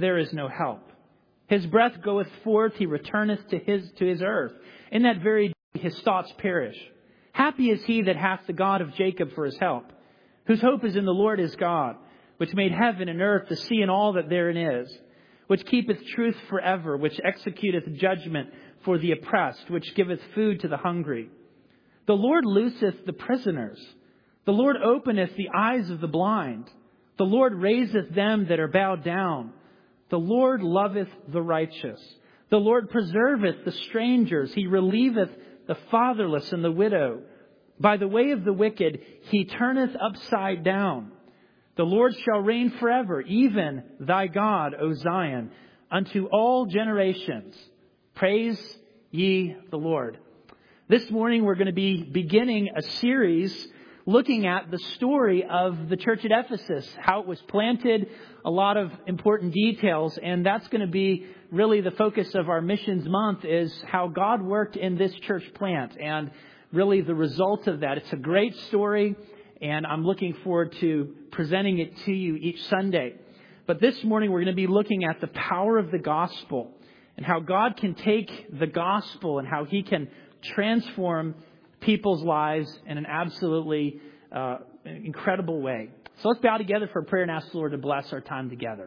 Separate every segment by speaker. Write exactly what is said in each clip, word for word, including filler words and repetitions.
Speaker 1: there is no help. His breath goeth forth, he returneth to his to his earth. In that very day his thoughts perish. Happy is he that hath the God of Jacob for his help, whose hope is in the Lord his God, which made heaven and earth, the sea and all that therein is, which keepeth truth forever, which executeth judgment for the oppressed, which giveth food to the hungry. The Lord looseth the prisoners. The Lord openeth the eyes of the blind. The Lord raiseth them that are bowed down. The Lord loveth the righteous. The Lord preserveth the strangers. He relieveth the fatherless and the widow. By the way of the wicked he turneth upside down. The Lord shall reign forever, even thy God, O Zion, unto all generations. Praise ye the Lord. This morning we're going to be beginning a series looking at the story of the church at Ephesus, how it was planted, a lot of important details, and that's going to be really the focus of our missions month, is how God worked in this church plant and really the result of that. It's a great story, and I'm looking forward to presenting it to you each Sunday. But this morning we're going to be looking at the power of the gospel and how God can take the gospel and how he can transform people's lives in an absolutely uh, incredible way. So let's bow together for a prayer and ask the Lord to bless our time together.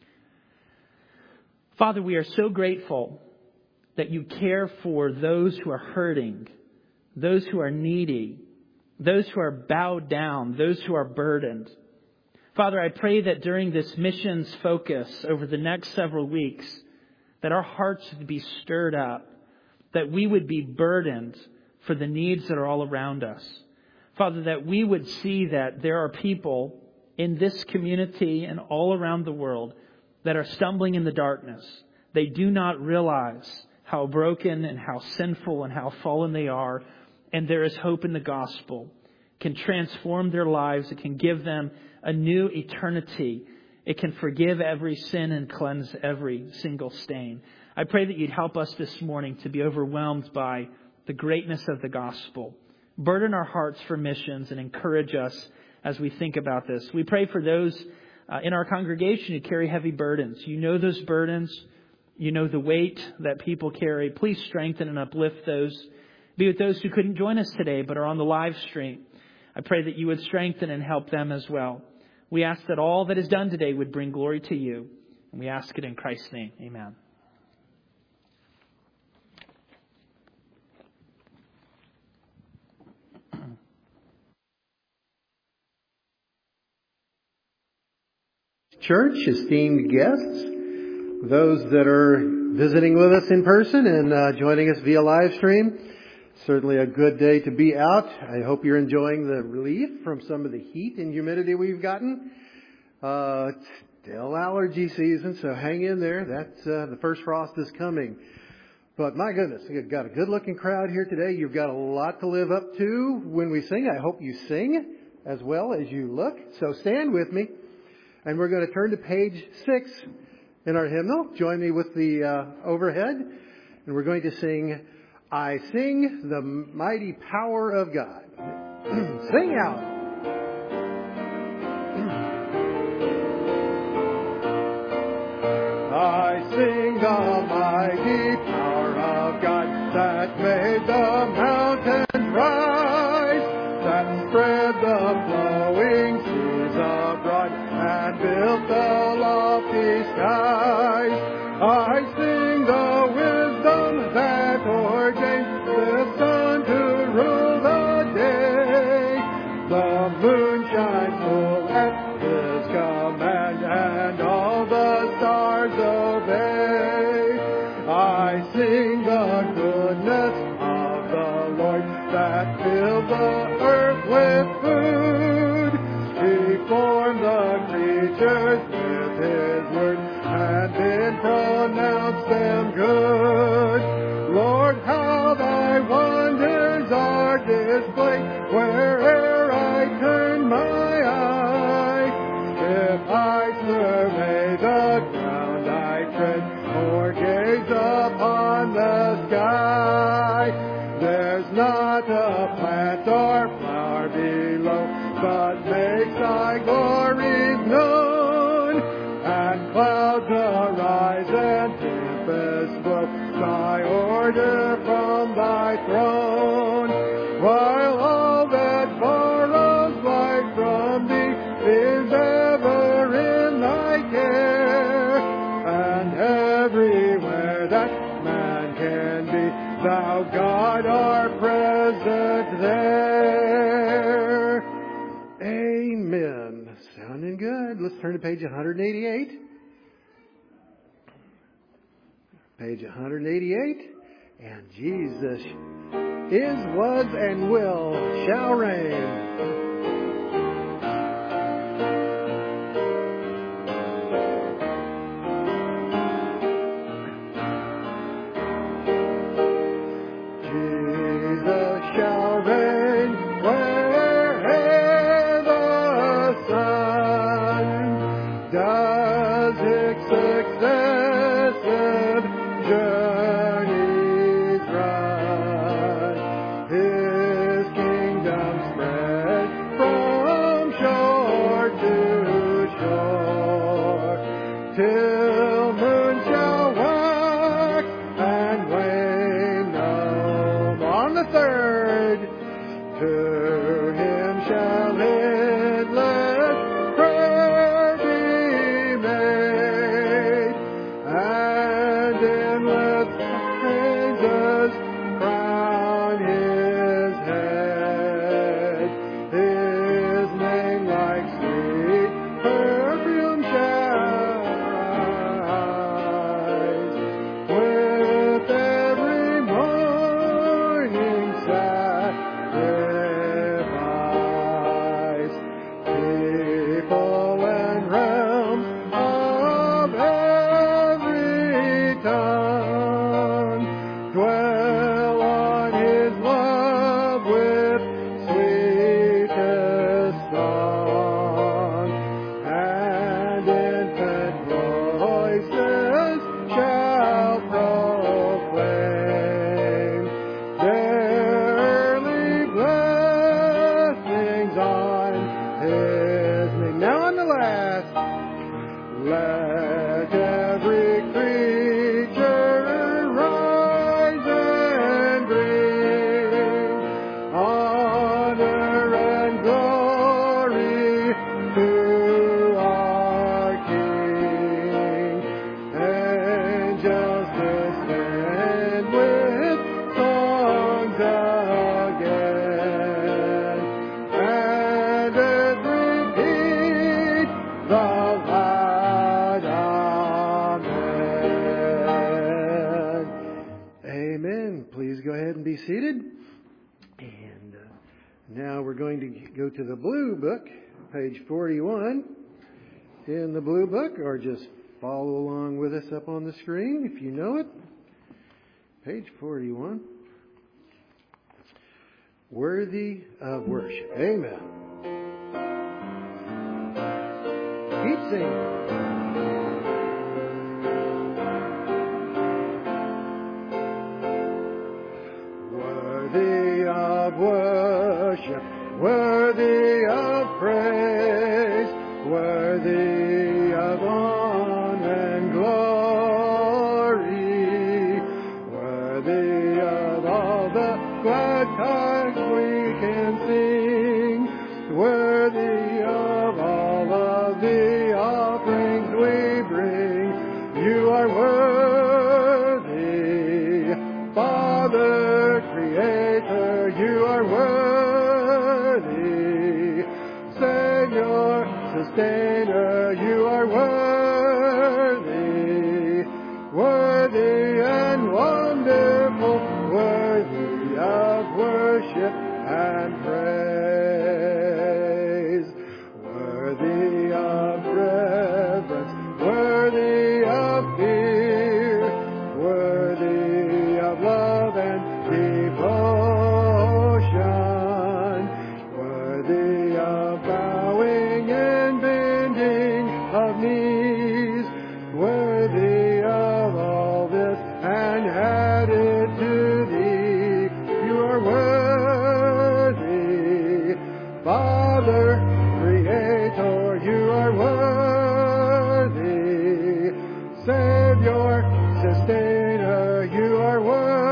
Speaker 1: Father, we are so grateful that you care for those who are hurting, those who are needy, those who are bowed down, those who are burdened. Father, I pray that during this missions focus over the next several weeks, that our hearts would be stirred up, that we would be burdened for the needs that are all around us. Father, that we would see that there are people in this community and all around the world that are stumbling in the darkness. They do not realize how broken and how sinful and how fallen they are. And there is hope in the gospel. It can transform their lives. It can give them a new eternity. It can forgive every sin and cleanse every single stain. I pray that you'd help us this morning to be overwhelmed by the greatness of the gospel. Burden our hearts for missions and encourage us as we think about this. We pray for those uh, in our congregation who carry heavy burdens. You know those burdens. You know the weight that people carry. Please strengthen and uplift those. Be with those who couldn't join us today but are on the live stream. I pray that you would strengthen and help them as well. We ask that all that is done today would bring glory to you. And we ask it in Christ's name. Amen.
Speaker 2: Church, esteemed guests, those that are visiting with us in person and uh, joining us via live stream. Certainly a good day to be out. I hope you're enjoying the relief from some of the heat and humidity we've gotten. Uh, it's still allergy season, so hang in there. That's uh, the first frost is coming. But my goodness, you've got a good-looking crowd here today. You've got a lot to live up to when we sing. I hope you sing as well as you look. So stand with me. And we're going to turn to page six in our hymnal. Join me with the uh, overhead. And we're going to sing, I Sing the Mighty Power of God. Sing out. I sing the mighty power of God that made the mountains rise, that spread the flowing seas abroad, and built the lofty skies. I sing the wisdom that ordained the sun to rule the day. The moon shines full at his command, and all the stars obey. I sing the goodness of the Lord that filled the earth with food. He formed the creatures with his word, and then pronounced them good. Lord, how thy wonders are displayed where'er I turn my eye. If I survey the ground I tread, or gaze upon the sky, there's not a plant or flower below, but makes thy glories known, and clouds arise and tempest blow, thy order from thy throne, while all that borrows light from thee is ever in thy care, and everywhere that man can be, thou God art present there. Amen. Sounding good. Let's turn to page one eighty-eight. Page one eighty-eight. And Jesus is, was, and will, shall reign. To the Blue Book, page forty-one in the Blue Book, or just follow along with us up on the screen if you know it. Page forty-one. Worthy of worship. Amen. Keep singing. Worthy of worship. Worthy of praise, worthy of honor and glory, worthy of all the glad times we can sing, worthy of all of the offerings we bring. You are worthy, Father, Creator, you are worthy. Savior, Sustainer, you are worthy, worthy and wonderful, worthy of worship and praise, worthy of reverence, worthy of fear, worthy of love and devotion, worthy of bowing and bending of knees, worthy of all this and added to thee. You are worthy, Father, Creator, you are worthy, sustainer, you are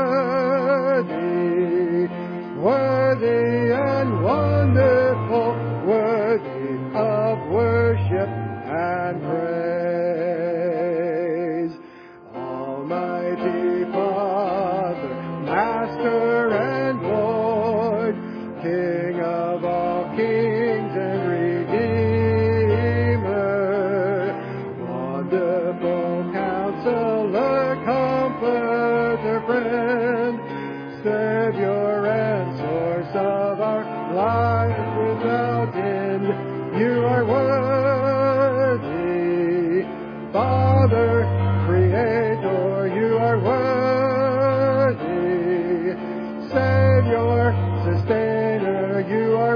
Speaker 2: worthy, worthy and wonderful, worthy of worship and praise. Almighty Father, Master and Lord, King of all kings and Redeemer, wonderful Counselor, Comforter, Friend, Savior and source of our life without end, you are worthy. Father, Creator, you are worthy. Savior, Sustainer, you are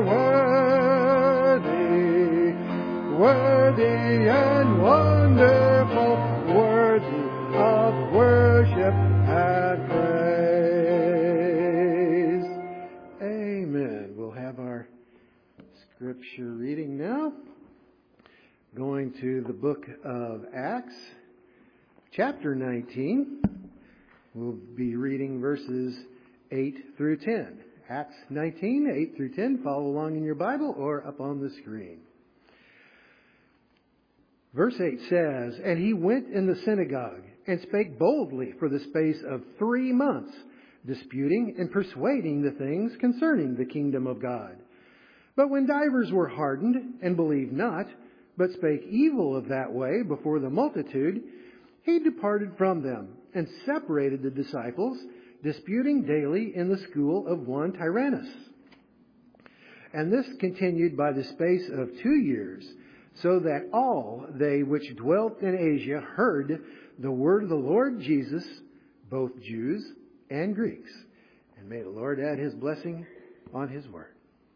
Speaker 2: worthy. Worthy and wonderful, worthy of worship and praise. Amen. We'll have our scripture reading now. Going to the book of Acts, chapter nineteen. We'll be reading verses eight through ten. Acts nineteen, eight through ten. Follow along in your Bible or up on the screen. Verse eight says, "And he went in the synagogue and spake boldly for the space of three months, disputing and persuading the things concerning the kingdom of God. But when divers were hardened and believed not, but spake evil of that way before the multitude, he departed from them and separated the disciples, disputing daily in the school of one Tyrannus. And this continued by the space of two years, so that all they which dwelt in Asia heard the word of the Lord Jesus, both Jews and Greeks. And may the Lord add his blessing on his word."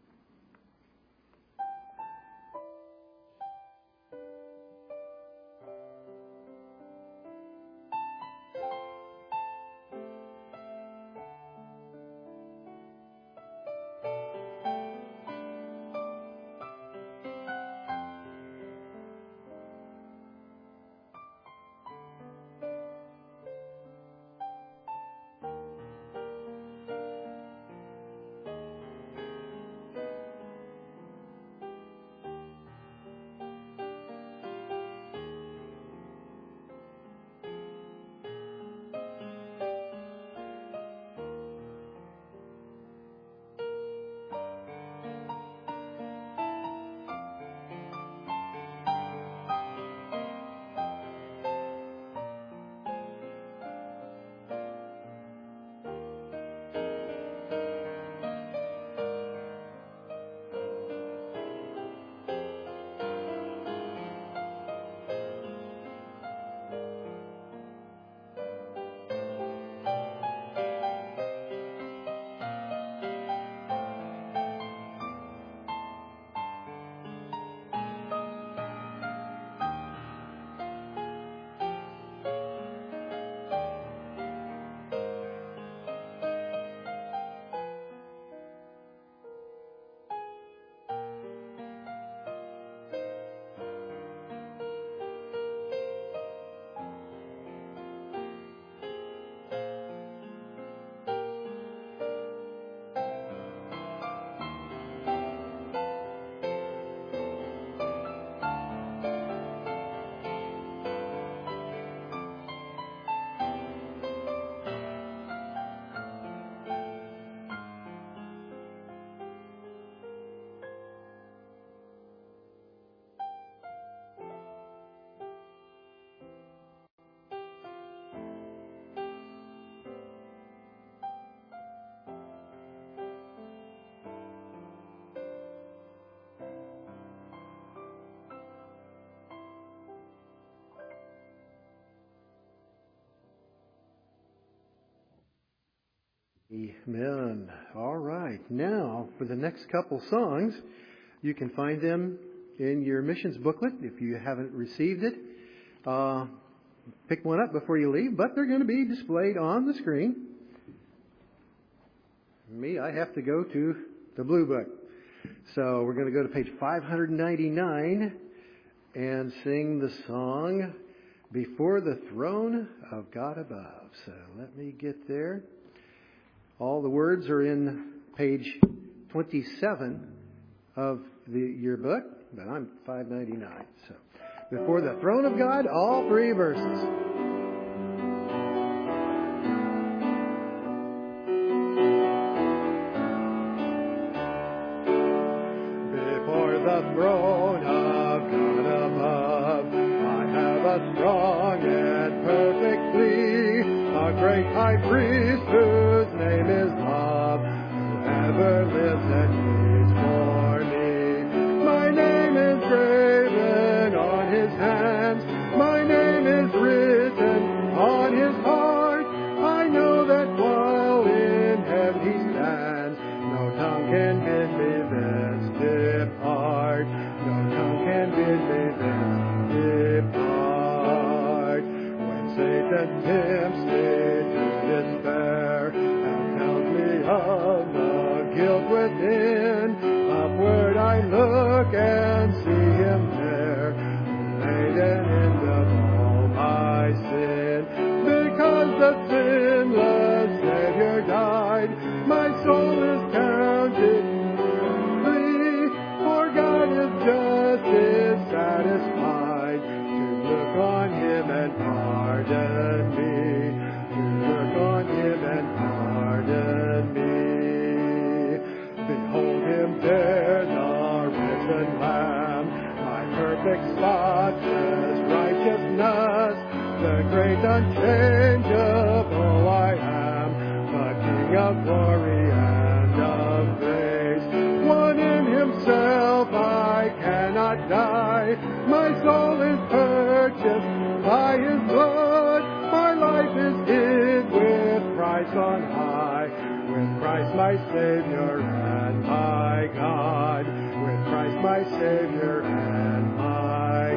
Speaker 2: Amen. All right. Now, for the next couple songs, you can find them in your missions booklet if you haven't received it. Uh, pick one up before you leave, but they're going to be displayed on the screen. Me, I have to go to the Blue Book. So we're going to go to page five ninety-nine and sing the song, Before the throne of God above. So let me get there. All the words are in page twenty-seven of the your book, but I'm five ninety-nine. So before the throne of God, all three verses. Before the throne of God above, I have a strong and perfect plea, a great high priest whose name is love, whoever lives and pleads for me. My name is graven on his hands, my name is written on his heart. I know that while in heaven he stands, no tongue can bid me thence depart. No tongue can bid me thence depart. When Satan tempts me to despair and tells me of the guilt within, upward I look and see him there, laden in the all my sin. Because the sinless Savior died, my soul is counted free, for God is just is satisfied to look on him and pardon me, to look on him and pardon me. Behold him there, the risen Lamb, my perfect spotless righteousness, the great unchangeable I am, the King of glory and of grace. One in himself I cannot die, my soul is purchased by his blood, my life is hid with Christ on high, with Christ my Savior and my God, with Christ my Savior and my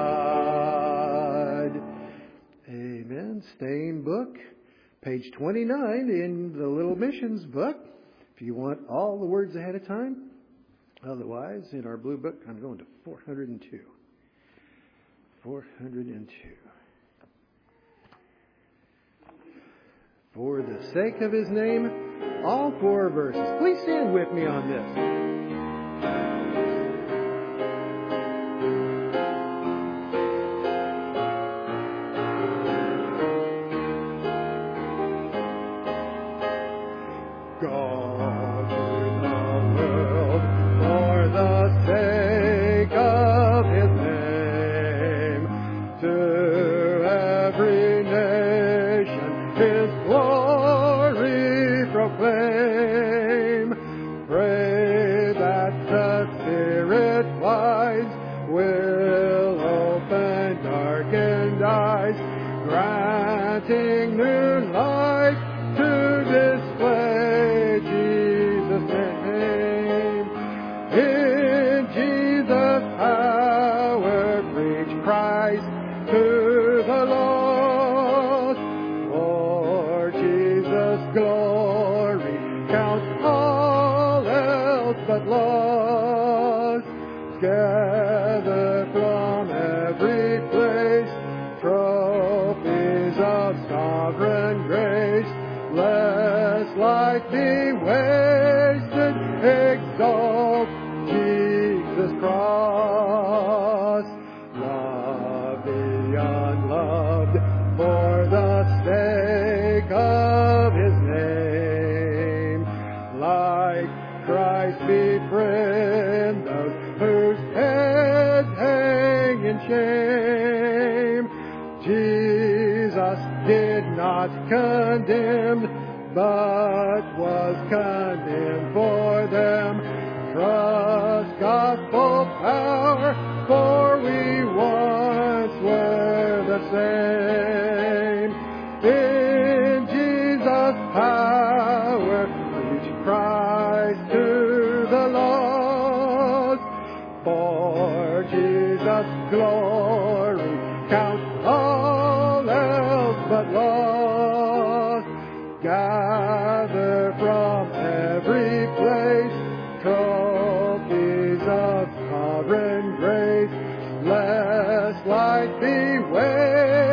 Speaker 2: God. Amen. Stain book, page twenty-nine in the Little Missions book, if you want all the words ahead of time. Otherwise, in our blue book, I'm going to four hundred two. four hundred two. For the sake of his name, all four verses. Please stand with me on this. God in the world, for the sake of his name, to every nation his glory proclaim. Pray that the Spirit wise will open darkened eyes, granting new light to display Jesus' name. In Jesus' power preach Christ to the lost. For Jesus' glory count all else but lost. Gather from every place trophies of sovereign grace, lest life be wasted, exalt Jesus' cross. Love the unloved for the sake of his name. Like Christ befriend those whose heads hang in shame. Jesus did not condemn, but was condemned for them. Trust gospel power, for we once were the same. In Jesus' power, preach Christ to the lost. For Jesus' glory, count all else but lost. Gather from every place trophies of sovereign grace, lest life be wasted.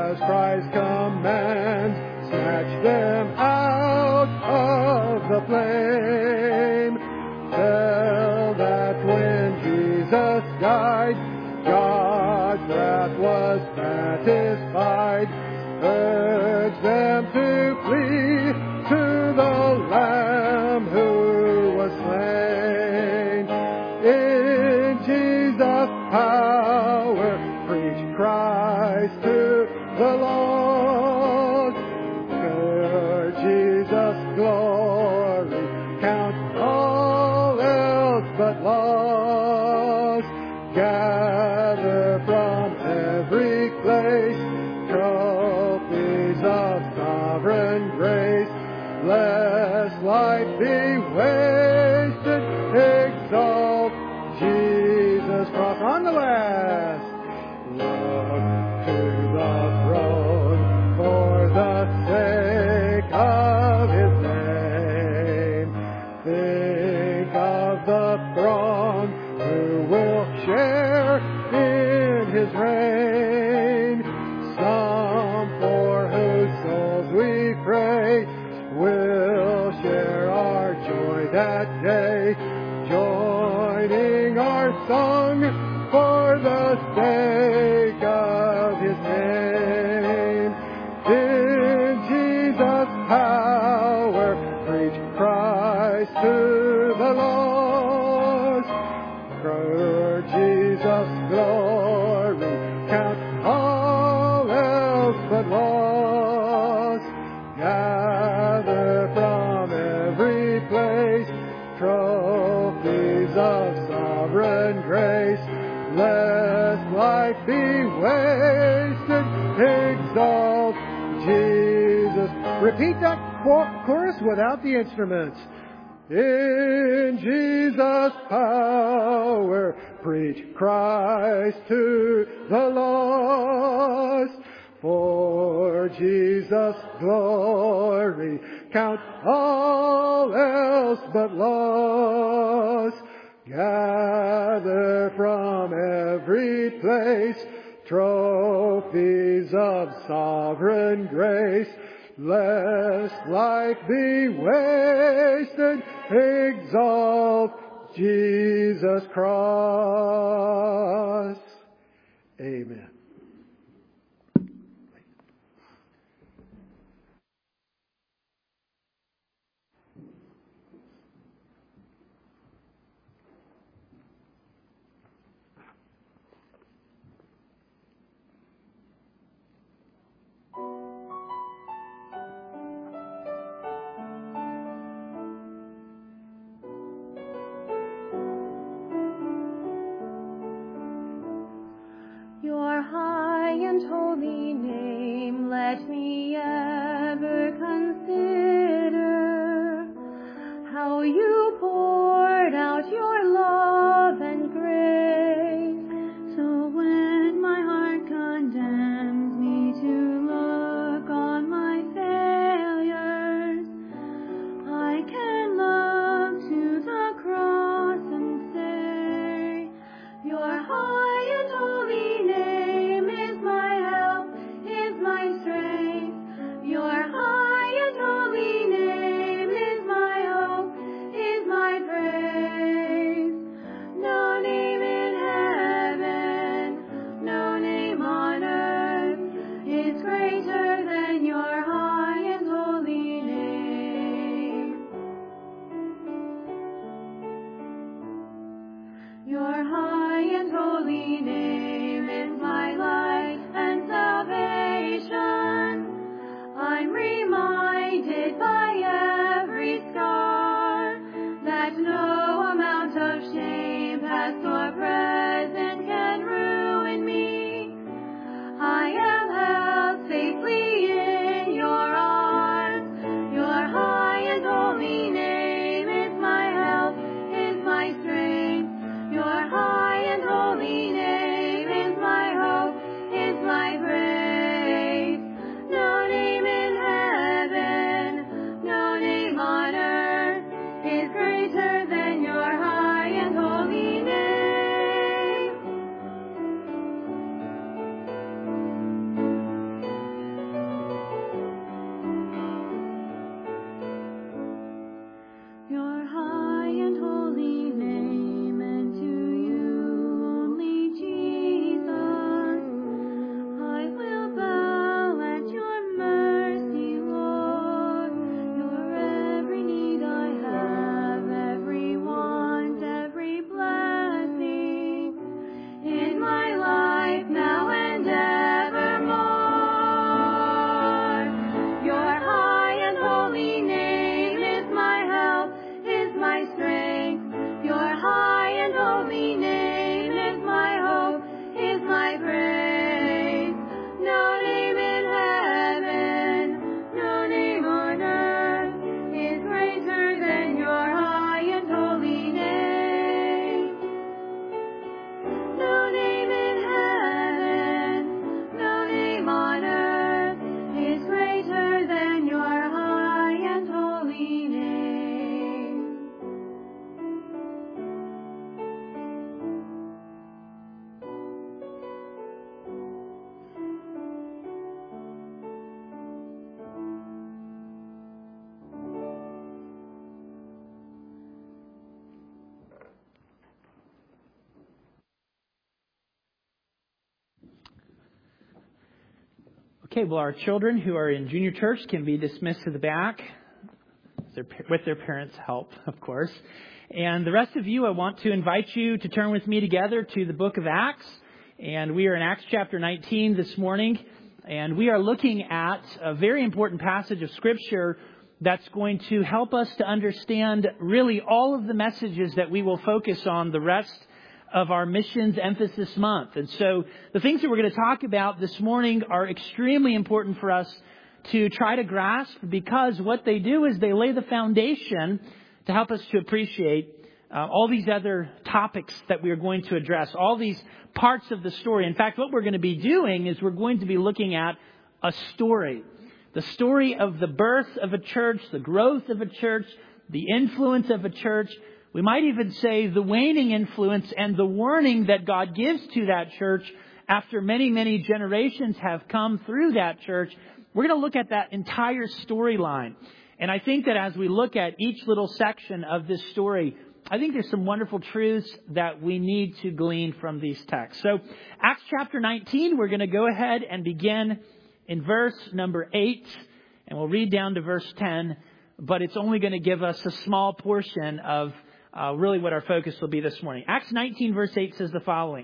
Speaker 2: as Christ commands, snatch them out of the flame. Tell that when Jesus died, God's wrath was satisfied. Urge them to flee to the Lamb who was slain. In Jesus' power, preach Christ to the lost. For Jesus' glory, count all else but lost. Gather from every place trophies of sovereign grace. Lest life be wasted, exalt Jesus' cross. On the last, look to the throne for the sake of His name. Think of the throng who will share in His reign. Some for whose souls we pray will share our joy that day, joining our song for the sake of His name. In Jesus' power, preach Christ to the lost. For Jesus' glory, count all else but lost. Gather from every place trophies of sovereign grace. Lest life be wasted, exalt Jesus. Repeat that chorus without the instruments. In Jesus' power, preach Christ to the lost. For Jesus' glory, count all else but lost. Gather from every place trophies of sovereign grace. Lest life be wasted, exalt Jesus' cross. Amen.
Speaker 3: Your
Speaker 1: Okay, well, our children who are in junior church can be dismissed to the back with their parents' help, of course. And the rest of you, I want to invite you to turn with me together to the book of Acts. And we are in Acts chapter nineteen this morning. And we are looking at a very important passage of Scripture that's going to help us to understand really all of the messages that we will focus on the rest of our missions emphasis month. And so the things that we're going to talk about this morning are extremely important for us to try to grasp, because what they do is they lay the foundation to help us to appreciate uh, all these other topics that we are going to address, all these parts of the story. In fact, what we're going to be doing is we're going to be looking at a story. The story of the birth of a church, the growth of a church, the influence of a church. We might even say the waning influence and the warning that God gives to that church after many, many generations have come through that church. We're going to look at that entire storyline. And I think that as we look at each little section of this story, I think there's some wonderful truths that we need to glean from these texts. So Acts chapter nineteen, we're going to go ahead and begin in verse number eight. And we'll read down to verse ten. But it's only going to give us a small portion of Uh, really what our focus will be this morning. Acts nineteen verse eight says the following.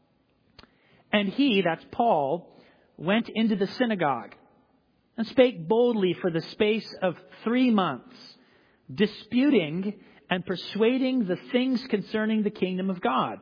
Speaker 1: And he, that's Paul, went into the synagogue and spake boldly for the space of three months, disputing and persuading the things concerning the kingdom of God.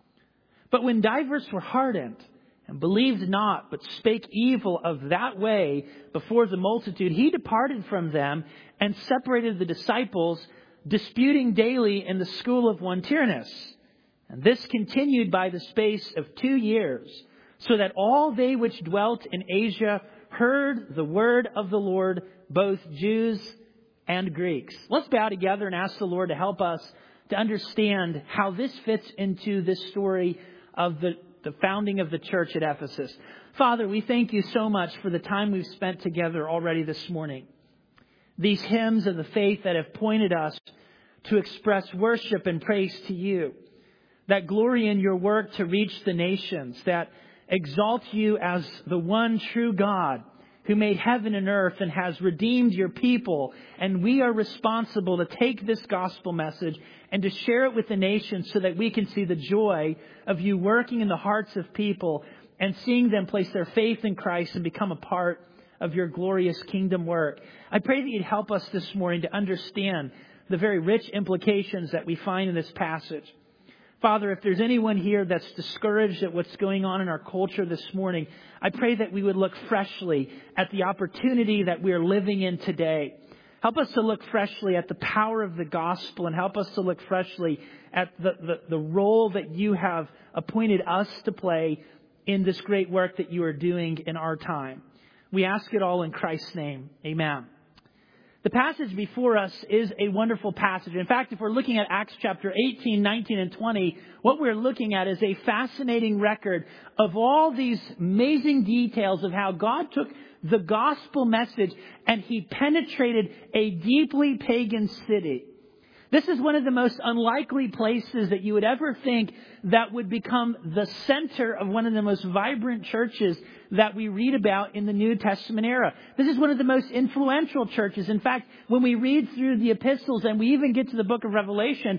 Speaker 1: But when divers were hardened and believed not, but spake evil of that way before the multitude, he departed from them and separated the disciples, disputing daily in the school of one Tyrannus. And this continued by the space of two years, so that all they which dwelt in Asia heard the word of the Lord, both Jews and Greeks. Let's bow together and ask the Lord to help us to understand how this fits into this story of the, the founding of the church at Ephesus. Father, we thank you so much for the time we've spent together already this morning. These hymns of the faith that have pointed us to express worship and praise to you, that glory in your work to reach the nations, that exalt you as the one true God who made heaven and earth and has redeemed your people. And we are responsible to take this gospel message and to share it with the nations so that we can see the joy of you working in the hearts of people and seeing them place their faith in Christ and become a part of your glorious kingdom work. I pray that you'd help us this morning to understand the very rich implications that we find in this passage. Father, if there's anyone here that's discouraged at what's going on in our culture this morning, I pray that we would look freshly at the opportunity that we are living in today. Help us to look freshly at the power of the gospel, and help us to look freshly at the, the, the role that you have appointed us to play in this great work that you are doing in our time. We ask it all in Christ's name. Amen. The passage before us is a wonderful passage. In fact, if we're looking at Acts chapter eighteen, nineteen, and twenty, what we're looking at is a fascinating record of all these amazing details of how God took the gospel message and he penetrated a deeply pagan city. This is one of the most unlikely places that you would ever think that would become the center of one of the most vibrant churches that we read about in the New Testament era. This is one of the most influential churches. In fact, when we read through the epistles and we even get to the book of Revelation,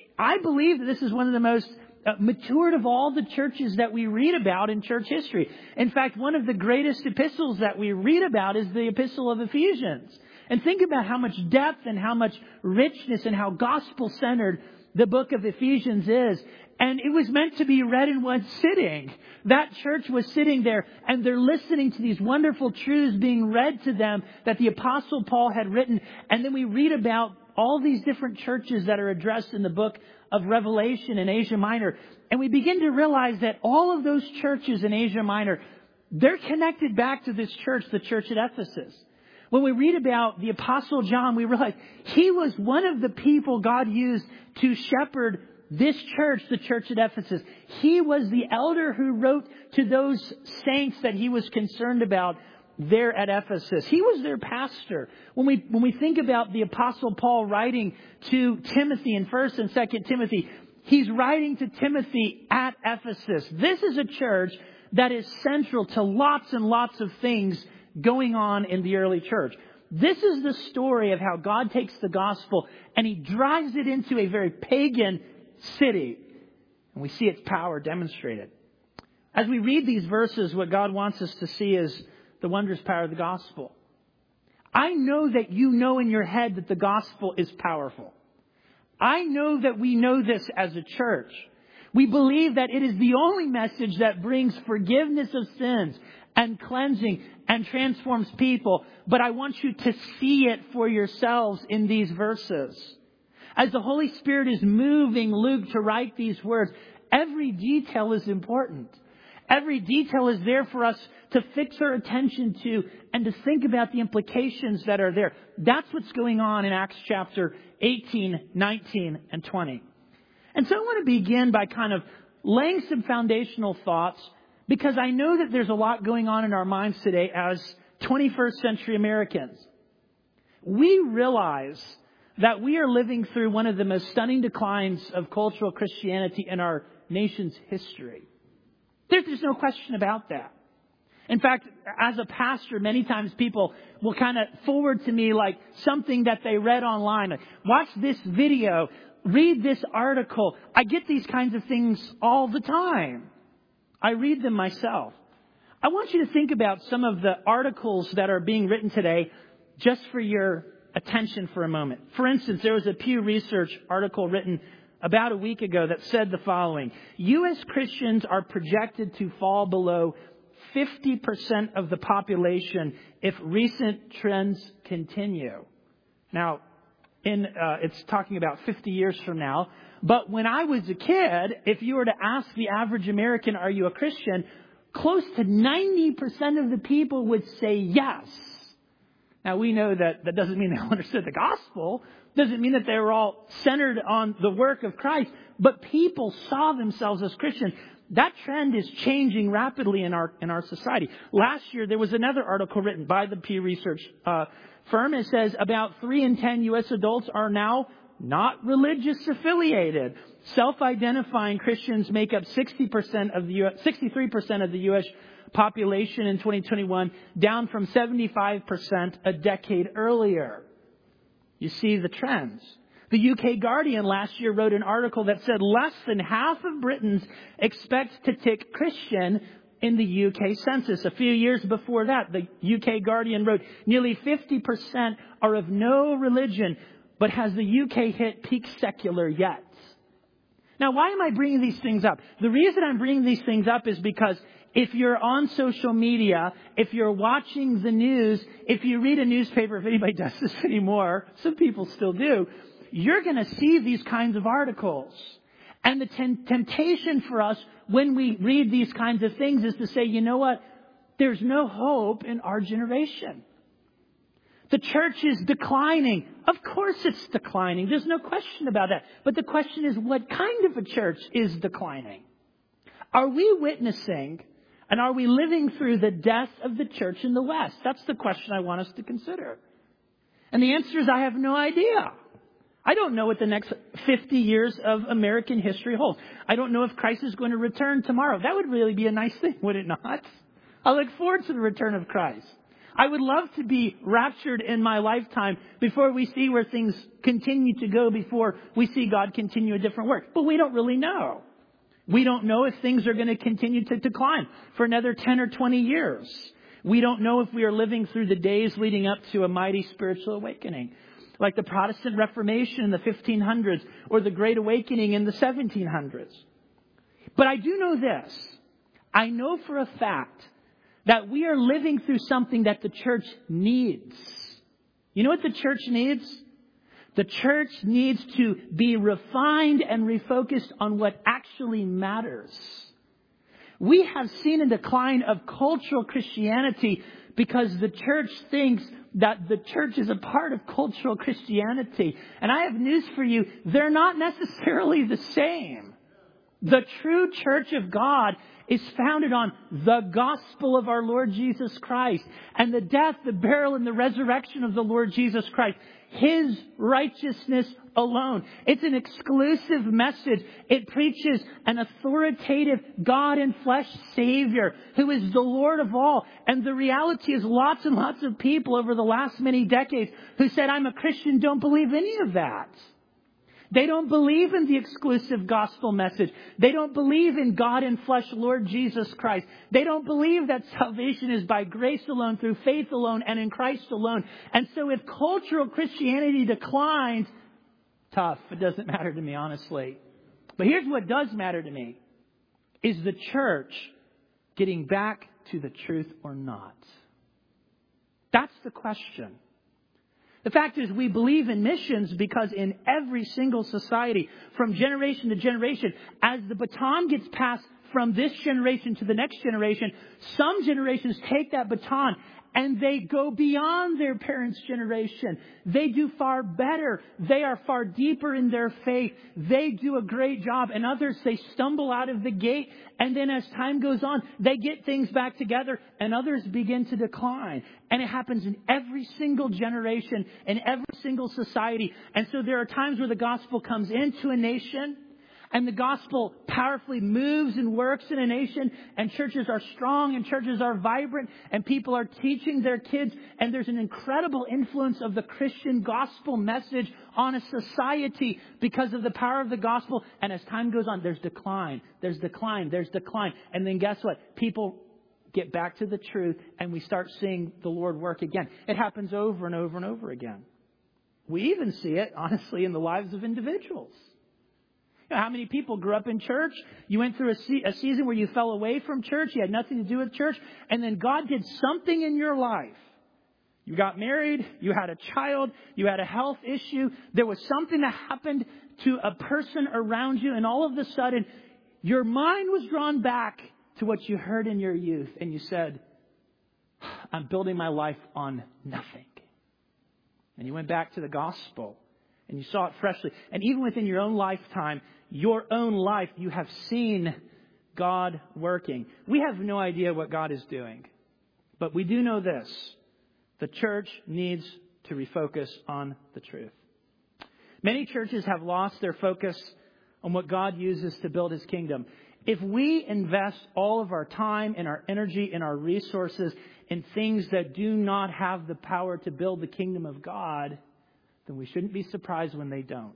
Speaker 1: I believe that this is one of the most matured of all the churches that we read about in church history. In fact, one of the greatest epistles that we read about is the epistle of Ephesians. And think about how much depth and how much richness and how gospel-centered the book of Ephesians is. And it was meant to be read in one sitting. That church was sitting there and they're listening to these wonderful truths being read to them that the Apostle Paul had written. And then we read about all these different churches that are addressed in the book of Revelation in Asia Minor. And we begin to realize that all of those churches in Asia Minor, they're connected back to this church, the church at Ephesus. When we read about the Apostle John, we realize he was one of the people God used to shepherd this church, the church at Ephesus. He was the elder who wrote to those saints that he was concerned about there at Ephesus. He was their pastor. When we when we think about the Apostle Paul writing to Timothy in First and Second Timothy, he's writing to Timothy at Ephesus. This is a church that is central to lots and lots of things going on in the early church. This is the story of how God takes the gospel and He drives it into a very pagan city. And we see its power demonstrated. As we read these verses, what God wants us to see is the wondrous power of the gospel. I know that you know in your head that the gospel is powerful. I know that we know this as a church. We believe that it is the only message that brings forgiveness of sins and cleansing and transforms people. But I want you to see it for yourselves in these verses. As the Holy Spirit is moving Luke to write these words, every detail is important. Every detail is there for us to fix our attention to and to think about the implications that are there. That's what's going on in Acts chapter eighteen, nineteen, and twenty. And so I want to begin by kind of laying some foundational thoughts, because I know that there's a lot going on in our minds today as twenty-first century Americans. We realize that we are living through one of the most stunning declines of cultural Christianity in our nation's history. There's, there's no question about that. In fact, as a pastor, many times people will kind of forward to me like something that they read online. Like, watch this video, read this article. I get these kinds of things all the time. I read them myself. I want you to think about some of the articles that are being written today just for your attention for a moment. For instance, there was a Pew Research article written about a week ago that said the following: U S Christians are projected to fall below fifty percent of the population if recent trends continue. Now, in uh, it's talking about fifty years from now. But when I was a kid, if you were to ask the average American, are you a Christian? Close to ninety percent of the people would say yes. Now, we know that that doesn't mean they understood the gospel. Doesn't mean that they were all centered on the work of Christ. But people saw themselves as Christians. That trend is changing rapidly in our in our society. Last year, there was another article written by the Pew Research uh, firm. It says about three in ten U S adults are now not religious affiliated. Self-identifying Christians make up sixty percent of the U S, sixty-three percent of the U S population in twenty twenty-one, down from seventy-five percent a decade earlier. You see the trends. The U K Guardian last year wrote an article that said less than half of Britons expect to tick Christian in the U K census. A few years before that, the U K Guardian wrote nearly fifty percent are of no religion, but has the U K hit peak secular yet? Now, why am I bringing these things up? The reason I'm bringing these things up is because if you're on social media, if you're watching the news, if you read a newspaper, if anybody does this anymore, some people still do, you're going to see these kinds of articles. And the t- temptation for us when we read these kinds of things is to say, you know what? There's no hope in our generation. The church is declining. Of course it's declining. There's no question about that. But the question is, what kind of a church is declining? Are we witnessing and are we living through the death of the church in the West? That's the question I want us to consider. And the answer is, I have no idea. I don't know what the next fifty years of American history holds. I don't know if Christ is going to return tomorrow. That would really be a nice thing, would it not? I look forward to the return of Christ. I would love to be raptured in my lifetime before we see where things continue to go, before we see God continue a different work. But we don't really know. We don't know if things are going to continue to decline for another ten or twenty years. We don't know if we are living through the days leading up to a mighty spiritual awakening, like the Protestant Reformation in the fifteen hundreds or the Great Awakening in the seventeen hundreds. But I do know this. I know for a fact that we are living through something that the church needs. You know what the church needs? The church needs to be refined and refocused on what actually matters. We have seen a decline of cultural Christianity because the church thinks that the church is a part of cultural Christianity. And I have news for you. They're not necessarily the same. The true church of God is founded on the gospel of our Lord Jesus Christ and the death, the burial, and the resurrection of the Lord Jesus Christ. His righteousness alone. It's an exclusive message. It preaches an authoritative God in flesh Savior who is the Lord of all. And the reality is lots and lots of people over the last many decades who said, I'm a Christian, don't believe any of that. They don't believe in the exclusive gospel message. They don't believe in God in flesh, Lord Jesus Christ. They don't believe that salvation is by grace alone, through faith alone, and in Christ alone. And so if cultural Christianity declines, tough. It doesn't matter to me, honestly. But here's what does matter to me. Is the church getting back to the truth or not? That's the question. The fact is, we believe in missions because in every single society, from generation to generation, as the baton gets passed from this generation to the next generation, some generations take that baton and they go beyond their parents' generation. They do far better. They are far deeper in their faith. They do a great job. And others, they stumble out of the gate. And then as time goes on, they get things back together and others begin to decline. And it happens in every single generation, in every single society. And so there are times where the gospel comes into a nation and the gospel powerfully moves and works in a nation, and churches are strong and churches are vibrant and people are teaching their kids, and there's an incredible influence of the Christian gospel message on a society because of the power of the gospel. And as time goes on, there's decline, there's decline, there's decline. And then guess what? People get back to the truth and we start seeing the Lord work again. It happens over and over and over again. We even see it, honestly, in the lives of individuals. You know, how many people grew up in church? You went through a, se- a season where you fell away from church. You had nothing to do with church. And then God did something in your life. You got married. You had a child. You had a health issue. There was something that happened to a person around you. And all of a sudden, your mind was drawn back to what you heard in your youth. And you said, I'm building my life on nothing. And you went back to the gospel. And you saw it freshly. And even within your own lifetime, your own life, you have seen God working. We have no idea what God is doing. But we do know this. The church needs to refocus on the truth. Many churches have lost their focus on what God uses to build His kingdom. If we invest all of our time and our energy and our resources in things that do not have the power to build the kingdom of God, then we shouldn't be surprised when they don't.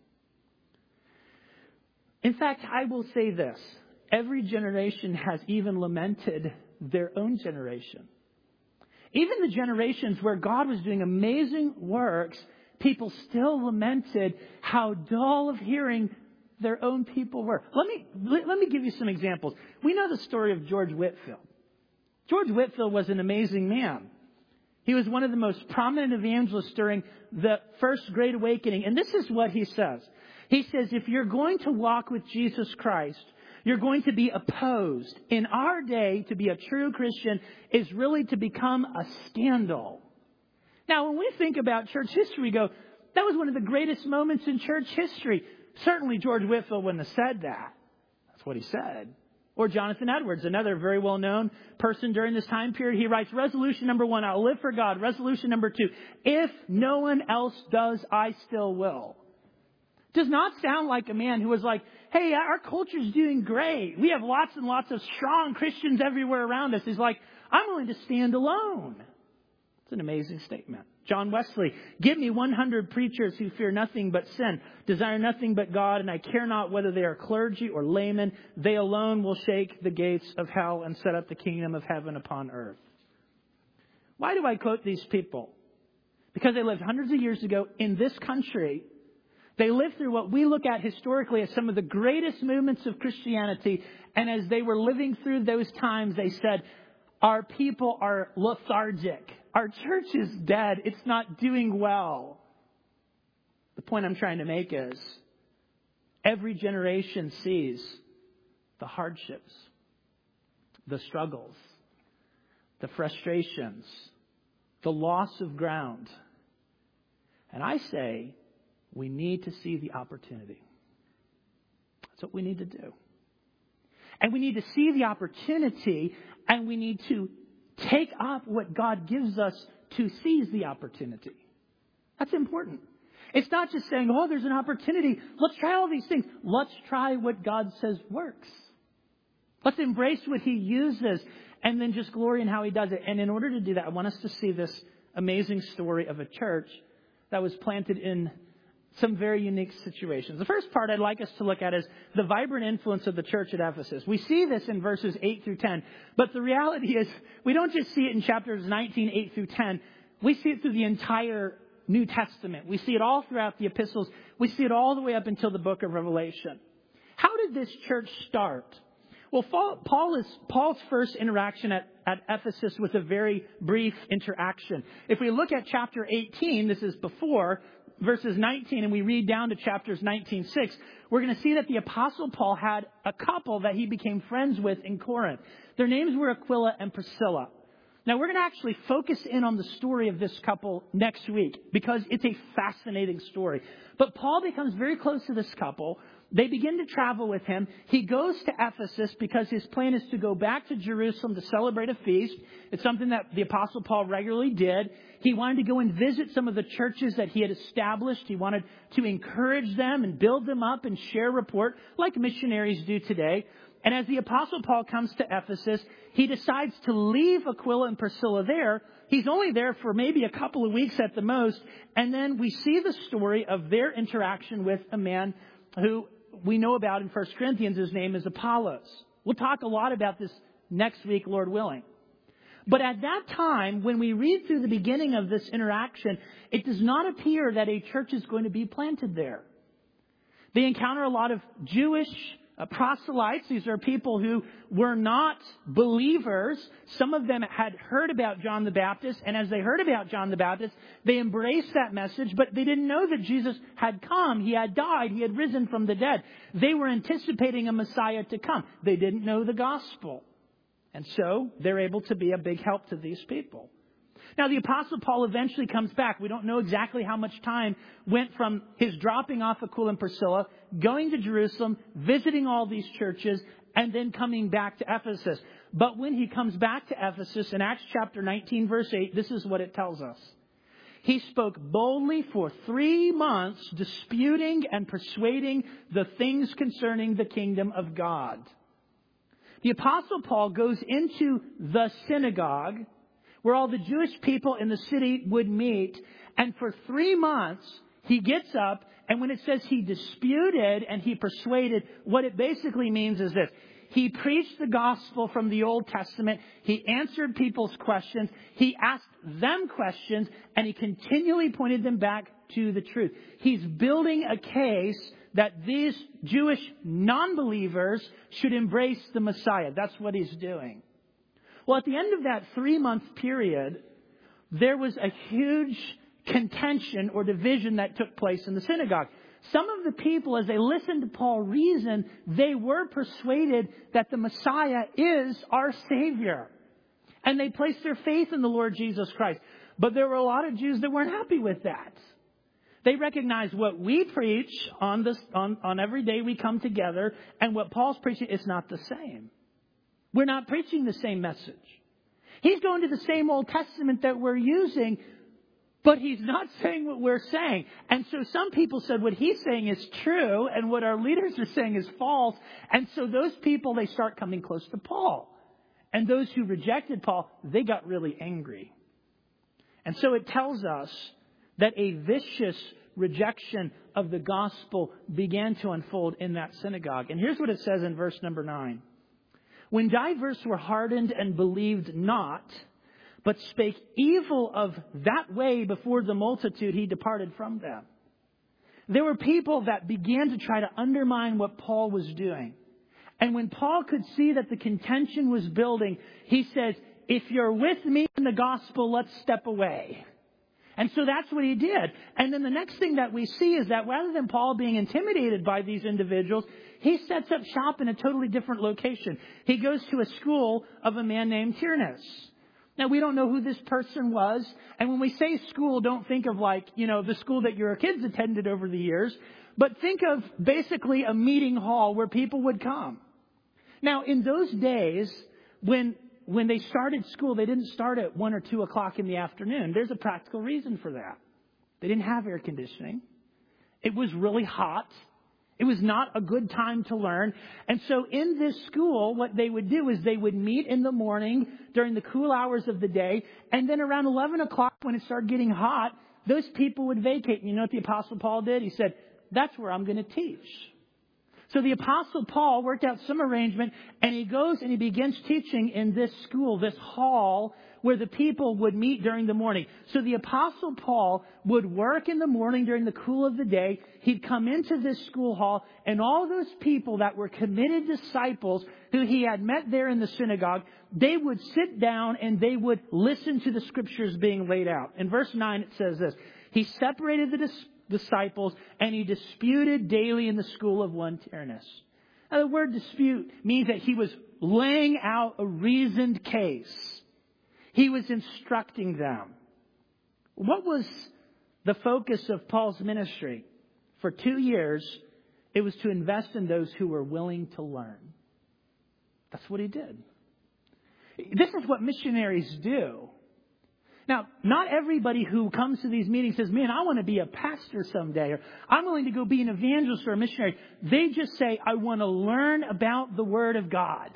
Speaker 1: In fact, I will say this. Every generation has even lamented their own generation. Even the generations where God was doing amazing works, people still lamented how dull of hearing their own people were. Let me, let, let me give you some examples. We know the story of George Whitefield. George Whitefield was an amazing man. He was one of the most prominent evangelists during the First Great Awakening. And this is what he says. He says, if you're going to walk with Jesus Christ, you're going to be opposed. In our day, to be a true Christian is really to become a scandal. Now, when we think about church history, we go, that was one of the greatest moments in church history. Certainly George Whitefield wouldn't have said that. That's what he said. Or Jonathan Edwards, another very well-known person during this time period. He writes, resolution number one, I'll live for God. Resolution number two, if no one else does, I still will. Does not sound like a man who was like, hey, our culture's doing great. We have lots and lots of strong Christians everywhere around us. He's like, I'm willing to stand alone. It's an amazing statement. John Wesley, give me one hundred preachers who fear nothing but sin, desire nothing but God, and I care not whether they are clergy or laymen. They alone will shake the gates of hell and set up the kingdom of heaven upon earth. Why do I quote these people? Because they lived hundreds of years ago in this country. They lived through what we look at historically as some of the greatest movements of Christianity. And as they were living through those times, they said, our people are lethargic. Our church is dead. It's not doing well. The point I'm trying to make is every generation sees the hardships, the struggles, the frustrations, the loss of ground. And I say we need to see the opportunity. That's what we need to do. And we need to see the opportunity, and we need to take up what God gives us to seize the opportunity. That's important. It's not just saying, oh, there's an opportunity. Let's try all these things. Let's try what God says works. Let's embrace what He uses and then just glory in how He does it. And in order to do that, I want us to see this amazing story of a church that was planted in some very unique situations. The first part I'd like us to look at is the vibrant influence of the church at Ephesus. We see this in verses eight through ten. But the reality is we don't just see it in chapters nineteen, eight through ten. We see it through the entire New Testament. We see it all throughout the epistles. We see it all the way up until the book of Revelation. How did this church start? Well, Paul is, Paul's first interaction at, at Ephesus was a very brief interaction. If we look at chapter eighteen, this is before verses nineteen, and we read down to chapters nineteen six, we're going to see that the Apostle Paul had a couple that he became friends with in Corinth. Their names were Aquila and Priscilla. Now, we're going to actually focus in on the story of this couple next week because it's a fascinating story. But Paul becomes very close to this couple. They begin to travel with him. He goes to Ephesus because his plan is to go back to Jerusalem to celebrate a feast. It's something that the Apostle Paul regularly did. He wanted to go and visit some of the churches that he had established. He wanted to encourage them and build them up and share report like missionaries do today. And as the Apostle Paul comes to Ephesus, he decides to leave Aquila and Priscilla there. He's only there for maybe a couple of weeks at the most. And then we see the story of their interaction with a man who we know about in First Corinthians. His name is Apollos. We'll talk a lot about this next week, Lord willing. But at that time, when we read through the beginning of this interaction, it does not appear that a church is going to be planted there. They encounter a lot of Jewish Uh, proselytes. These are people who were not believers. Some of them had heard about John the Baptist, and as they heard about John the Baptist, they embraced that message, but they didn't know that Jesus had come. He had died. He had risen from the dead. They were anticipating a Messiah to come. They didn't know the gospel. And so they're able to be a big help to these people. Now, the Apostle Paul eventually comes back. We don't know exactly how much time went from his dropping off Aquila and Priscilla, going to Jerusalem, visiting all these churches, and then coming back to Ephesus. But when he comes back to Ephesus in Acts chapter nineteen, verse eight, this is what it tells us. He spoke boldly for three months, disputing and persuading the things concerning the kingdom of God. The Apostle Paul goes into the synagogue where all the Jewish people in the city would meet. And for three months, he gets up. And when it says he disputed and he persuaded, what it basically means is this. He preached the gospel from the Old Testament. He answered people's questions. He asked them questions. And he continually pointed them back to the truth. He's building a case that these Jewish non-believers should embrace the Messiah. That's what he's doing. Well, at the end of that three-month period, there was a huge contention or division that took place in the synagogue. Some of the people, as they listened to Paul reason, they were persuaded that the Messiah is our Savior. And they placed their faith in the Lord Jesus Christ. But there were a lot of Jews that weren't happy with that. They recognize what we preach on this, on, on every day we come together, and what Paul's preaching is not the same. We're not preaching the same message. He's going to the same Old Testament that we're using, but he's not saying what we're saying. And so some people said what he's saying is true and what our leaders are saying is false. And so those people, they start coming close to Paul. And those who rejected Paul, they got really angry. And so it tells us that a vicious rejection of the gospel began to unfold in that synagogue. And here's what it says in verse number nine. When divers were hardened and believed not, but spake evil of that way before the multitude, he departed from them. There were people that began to try to undermine what Paul was doing. And when Paul could see that the contention was building, he says, if you're with me in the gospel, let's step away. And so that's what he did. And then the next thing that we see is that rather than Paul being intimidated by these individuals, he sets up shop in a totally different location. He goes to a school of a man named Tyrannus. Now, we don't know who this person was. And when we say school, don't think of like, you know, the school that your kids attended over the years. But think of basically a meeting hall where people would come. Now, in those days, when when they started school, they didn't start at one or two o'clock in the afternoon. There's a practical reason for that. They didn't have air conditioning. It was really hot. It was not a good time to learn. And so in this school, what they would do is they would meet in the morning during the cool hours of the day. And then around eleven o'clock, when it started getting hot, those people would vacate. And you know what the Apostle Paul did? He said, that's where I'm going to teach. So the Apostle Paul worked out some arrangement, and he goes and he begins teaching in this school, this hall, where the people would meet during the morning. So the Apostle Paul would work in the morning during the cool of the day. He'd come into this school hall, and all those people that were committed disciples who he had met there in the synagogue, they would sit down and they would listen to the scriptures being laid out. In verse nine, it says this: he separated the dis- disciples and he disputed daily in the school of one Tyrannus. Now, the word dispute means that he was laying out a reasoned case. He was instructing them. What was the focus of Paul's ministry? For two years, it was to invest in those who were willing to learn. That's what he did. This is what missionaries do. Now, not everybody who comes to these meetings says, man, I want to be a pastor someday, or I'm willing to go be an evangelist or a missionary. They just say, I want to learn about the Word of God.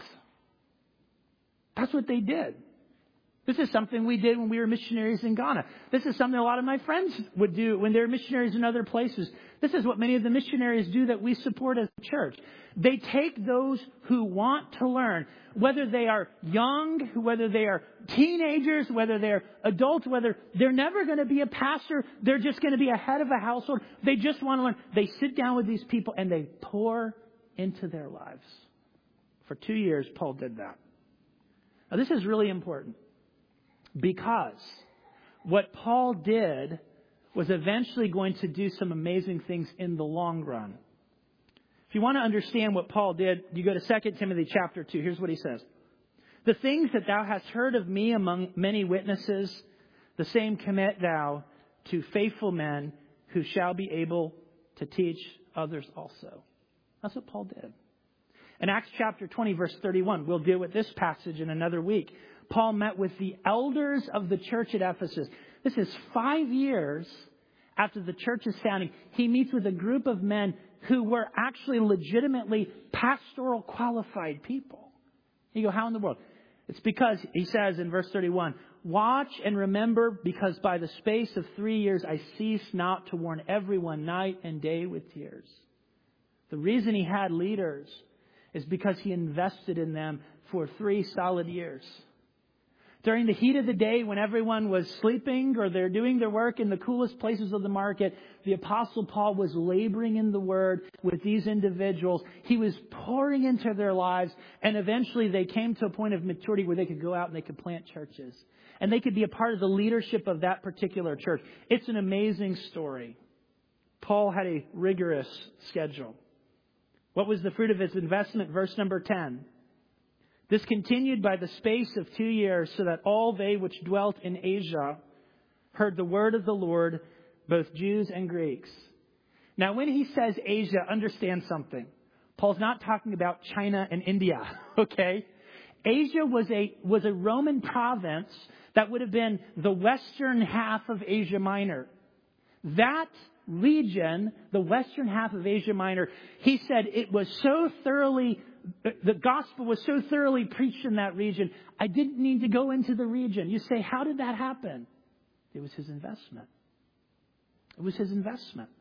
Speaker 1: That's what they did. This is something we did when we were missionaries in Ghana. This is something a lot of my friends would do when they were missionaries in other places. This is what many of the missionaries do that we support as a church. They take those who want to learn, whether they are young, whether they are teenagers, whether they're adults, whether they're never going to be a pastor, they're just going to be a head of a household. They just want to learn. They sit down with these people and they pour into their lives. For two years, Paul did that. Now, this is really important. Because what Paul did was eventually going to do some amazing things in the long run. If you want to understand what Paul did, you go to Second Timothy chapter two. Here's what he says. The things that thou hast heard of me among many witnesses, the same commit thou to faithful men who shall be able to teach others also. That's what Paul did. In Acts chapter twenty, verse thirty-one, we'll deal with this passage in another week. Paul met with the elders of the church at Ephesus. This is five years after the church's founding. He meets with a group of men who were actually legitimately pastoral qualified people. You go, how in the world? It's because, he says in verse thirty-one, watch and remember, because by the space of three years I ceased not to warn everyone night and day with tears. The reason he had leaders is because he invested in them for three solid years. During the heat of the day, when everyone was sleeping or they're doing their work in the coolest places of the market, the Apostle Paul was laboring in the Word with these individuals. He was pouring into their lives, and eventually they came to a point of maturity where they could go out and they could plant churches. And they could be a part of the leadership of that particular church. It's an amazing story. Paul had a rigorous schedule. What was the fruit of his investment? Verse number ten. This continued by the space of two years, so that all they which dwelt in Asia heard the word of the Lord, both Jews and Greeks. Now, when he says Asia, understand something. Paul's not talking about China and India, okay? Asia was a was a Roman province that would have been the western half of Asia Minor. That region, the western half of Asia Minor, he said it was so thoroughly, the gospel was so thoroughly preached in that region, I didn't need to go into the region. You say, how did that happen? It was his investment. It was his investment.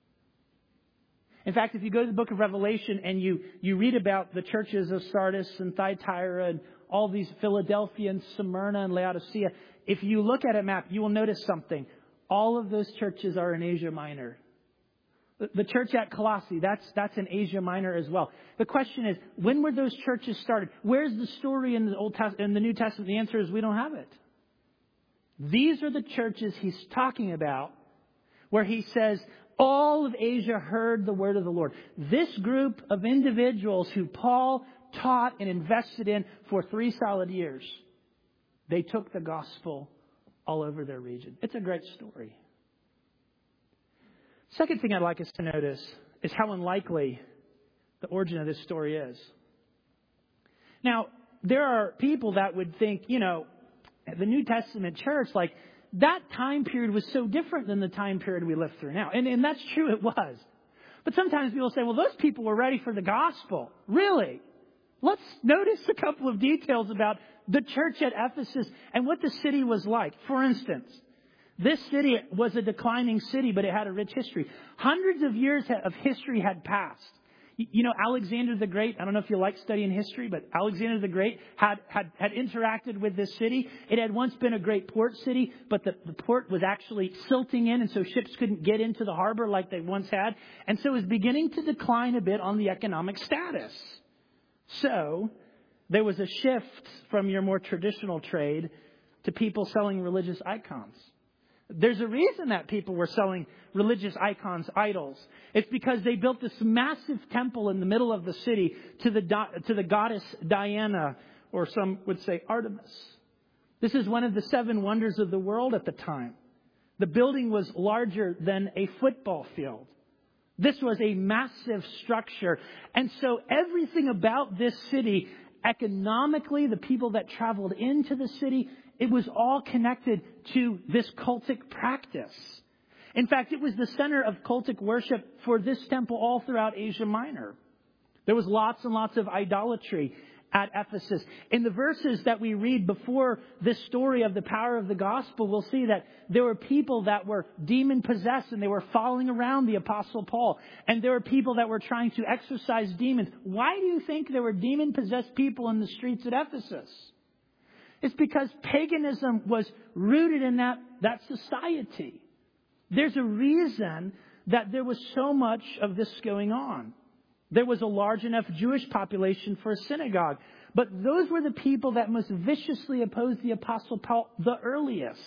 Speaker 1: In fact, if you go to the book of Revelation and you, you read about the churches of Sardis and Thyatira and all these Philadelphia and Smyrna and Laodicea, if you look at a map, you will notice something. All of those churches are in Asia Minor. The church at Colossae, that's that's in Asia Minor as well. The question is, when were those churches started? Where's the story in the Old Testament, in the New Testament? The answer is we don't have it. These are the churches he's talking about, where he says all of Asia heard the word of the Lord. This group of individuals who Paul taught and invested in for three solid years, they took the gospel all over their region. It's a great story. Second thing I'd like us to notice is how unlikely the origin of this story is. Now, there are people that would think, you know, the New Testament church, like, that time period was so different than the time period we live through now. And, and that's true, it was. But sometimes people say, well, those people were ready for the gospel. Really? Let's notice a couple of details about the church at Ephesus and what the city was like. For instance, this city was a declining city, but it had a rich history. Hundreds of years of history had passed. You know, Alexander the Great, I don't know if you like studying history, but Alexander the Great had, had, had interacted with this city. It had once been a great port city, but the, the port was actually silting in, and so ships couldn't get into the harbor like they once had. And so it was beginning to decline a bit on the economic status. So there was a shift from your more traditional trade to people selling religious icons. There's a reason that people were selling religious icons, idols. It's because they built this massive temple in the middle of the city to the to the goddess Diana, or some would say Artemis. This is one of the seven wonders of the world at the time. The building was larger than a football field. This was a massive structure. And so everything about this city, economically, the people that traveled into the city, it was all connected to this cultic practice. In fact, it was the center of cultic worship for this temple all throughout Asia Minor. There was lots and lots of idolatry at Ephesus. In the verses that we read before this story of the power of the gospel, we'll see that there were people that were demon-possessed and they were following around the Apostle Paul. And there were people that were trying to exorcise demons. Why do you think there were demon-possessed people in the streets at Ephesus? It's because paganism was rooted in that, that society. There's a reason that there was so much of this going on. There was a large enough Jewish population for a synagogue. But those were the people that most viciously opposed the Apostle Paul the earliest.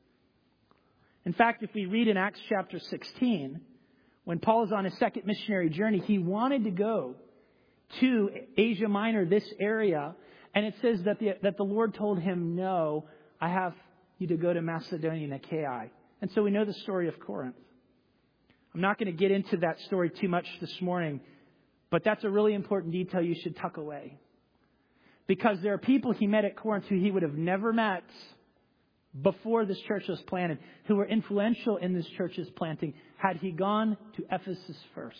Speaker 1: In fact, if we read in Acts chapter sixteen, when Paul is on his second missionary journey, he wanted to go to Asia Minor, this area. And it says that the, that the Lord told him, no, I have you to go to Macedonia and Achaia. And so we know the story of Corinth. I'm not going to get into that story too much this morning, but that's a really important detail you should tuck away. Because there are people he met at Corinth who he would have never met before this church was planted, who were influential in this church's planting, had he gone to Ephesus first.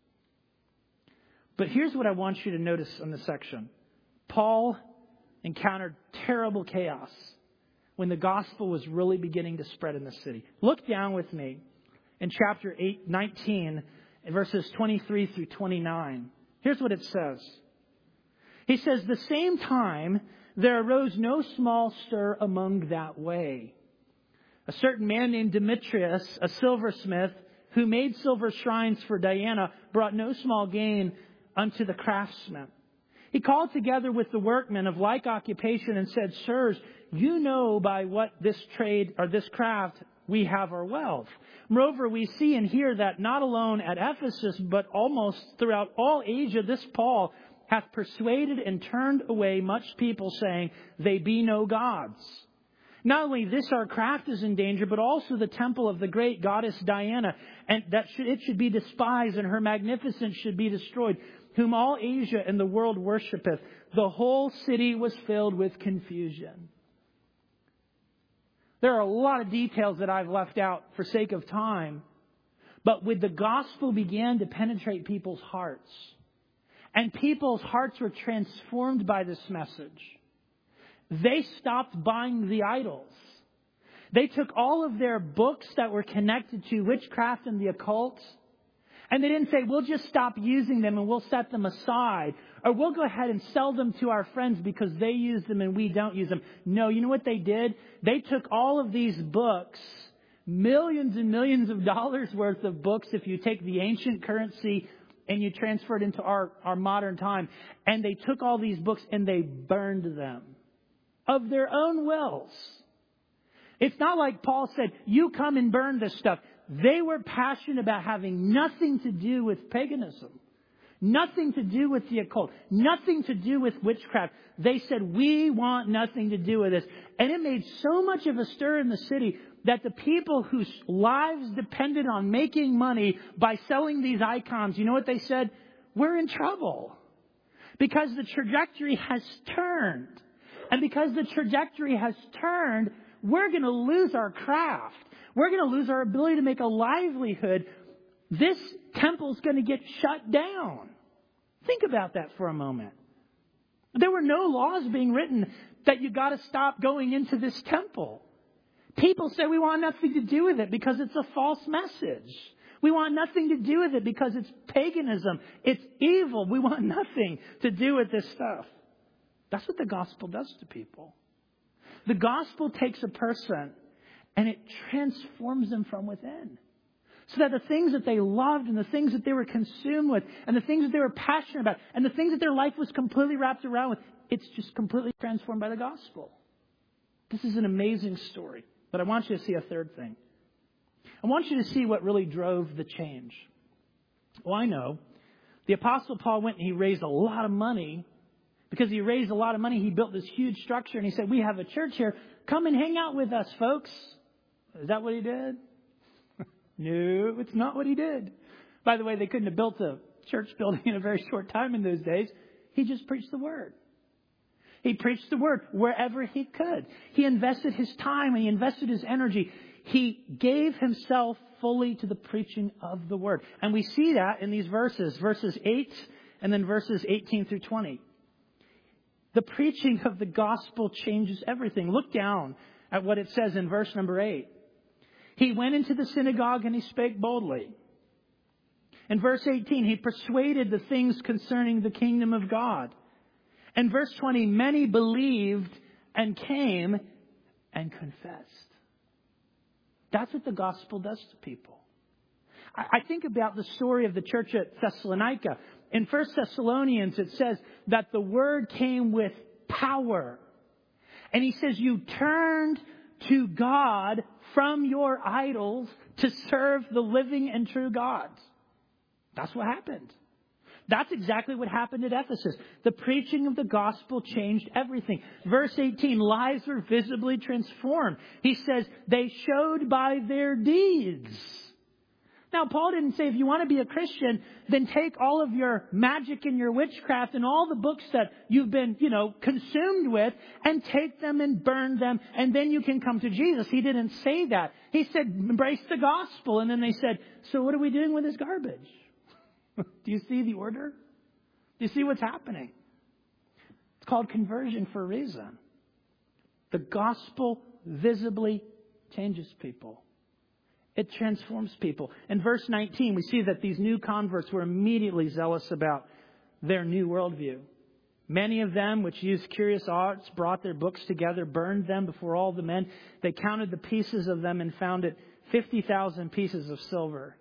Speaker 1: But here's what I want you to notice in this section. Paul encountered terrible chaos when the gospel was really beginning to spread in the city. Look down with me in chapter eight, nineteen, verses twenty-three through twenty-nine. Here's what it says. He says, the same time there arose no small stir among that way. A certain man named Demetrius, a silversmith, who made silver shrines for Diana, brought no small gain unto the craftsmen. He called together with the workmen of like occupation and said, sirs, you know by what this trade or this craft we have our wealth. Moreover, we see and hear that not alone at Ephesus, but almost throughout all Asia, this Paul hath persuaded and turned away much people, saying, they be no gods. Not only this, our craft is in danger, but also the temple of the great goddess Diana, and that should, it should be despised, and her magnificence should be destroyed, whom all Asia and the world worshipeth. The whole city was filled with confusion. There are a lot of details that I've left out for sake of time. But when the gospel began to penetrate people's hearts, and people's hearts were transformed by this message, they stopped buying the idols. They took all of their books that were connected to witchcraft and the occult, and they didn't say, we'll just stop using them and we'll set them aside. Or we'll go ahead and sell them to our friends because they use them and we don't use them. No, you know what they did? They took all of these books, millions and millions of dollars worth of books, if you take the ancient currency and you transfer it into our, our modern time. And they took all these books and they burned them of their own wills. It's not like Paul said, you come and burn this stuff. They were passionate about having nothing to do with paganism, nothing to do with the occult, nothing to do with witchcraft. They said, we want nothing to do with this. And it made so much of a stir in the city that the people whose lives depended on making money by selling these icons, you know what they said? We're in trouble. Because the trajectory has turned. And because the trajectory has turned, we're going to lose our craft. We're going to lose our ability to make a livelihood. This temple's going to get shut down. Think about that for a moment. There were no laws being written that you got to stop going into this temple. People say we want nothing to do with it because it's a false message. We want nothing to do with it because it's paganism. It's evil. We want nothing to do with this stuff. That's what the gospel does to people. The gospel takes a person and it transforms them from within. So that the things that they loved and the things that they were consumed with and the things that they were passionate about and the things that their life was completely wrapped around with, it's just completely transformed by the gospel. This is an amazing story. But I want you to see a third thing. I want you to see what really drove the change. Well, I know. The Apostle Paul went and he raised a lot of money. Because he raised a lot of money, he built this huge structure. And he said, we have a church here. Come and hang out with us, folks. Is that what he did? No, it's not what he did. By the way, they couldn't have built a church building in a very short time in those days. He just preached the word. He preached the word wherever he could. He invested his time and he invested his energy. He gave himself fully to the preaching of the word. And we see that in these verses, verses eight and then verses eighteen through twenty. The preaching of the gospel changes everything. Look down at what it says in verse number eight. He went into the synagogue and he spake boldly. In verse eighteen, he persuaded the things concerning the kingdom of God. In verse twenty, many believed and came and confessed. That's what the gospel does to people. I think about the story of the church at Thessalonica. In First Thessalonians, it says that the word came with power. And he says, you turned to God from your idols to serve the living and true God. That's what happened. That's exactly what happened at Ephesus. The preaching of the gospel changed everything. Verse eighteen, lives were visibly transformed. He says, they showed by their deeds. Now, Paul didn't say if you want to be a Christian, then take all of your magic and your witchcraft and all the books that you've been, you know, consumed with and take them and burn them and then you can come to Jesus. He didn't say that. He said, embrace the gospel. And then they said, so what are we doing with this garbage? Do you see the order? Do you see what's happening? It's called conversion for a reason. The gospel visibly changes people. It transforms people. In verse nineteen, we see that these new converts were immediately zealous about their new worldview. Many of them, which used curious arts, brought their books together, burned them before all the men. They counted the pieces of them and found it fifty thousand pieces of silver.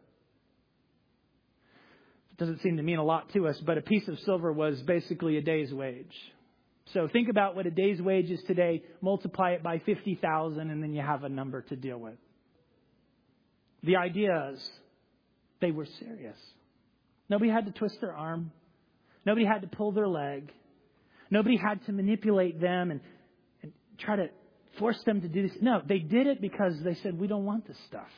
Speaker 1: It doesn't seem to mean a lot to us, but a piece of silver was basically a day's wage. So think about what a day's wage is today, multiply it by fifty thousand, and then you have a number to deal with. The idea is they were serious. Nobody had to twist their arm. Nobody had to pull their leg. Nobody had to manipulate them and, and try to force them to do this. No, they did it because they said, we don't want this stuff.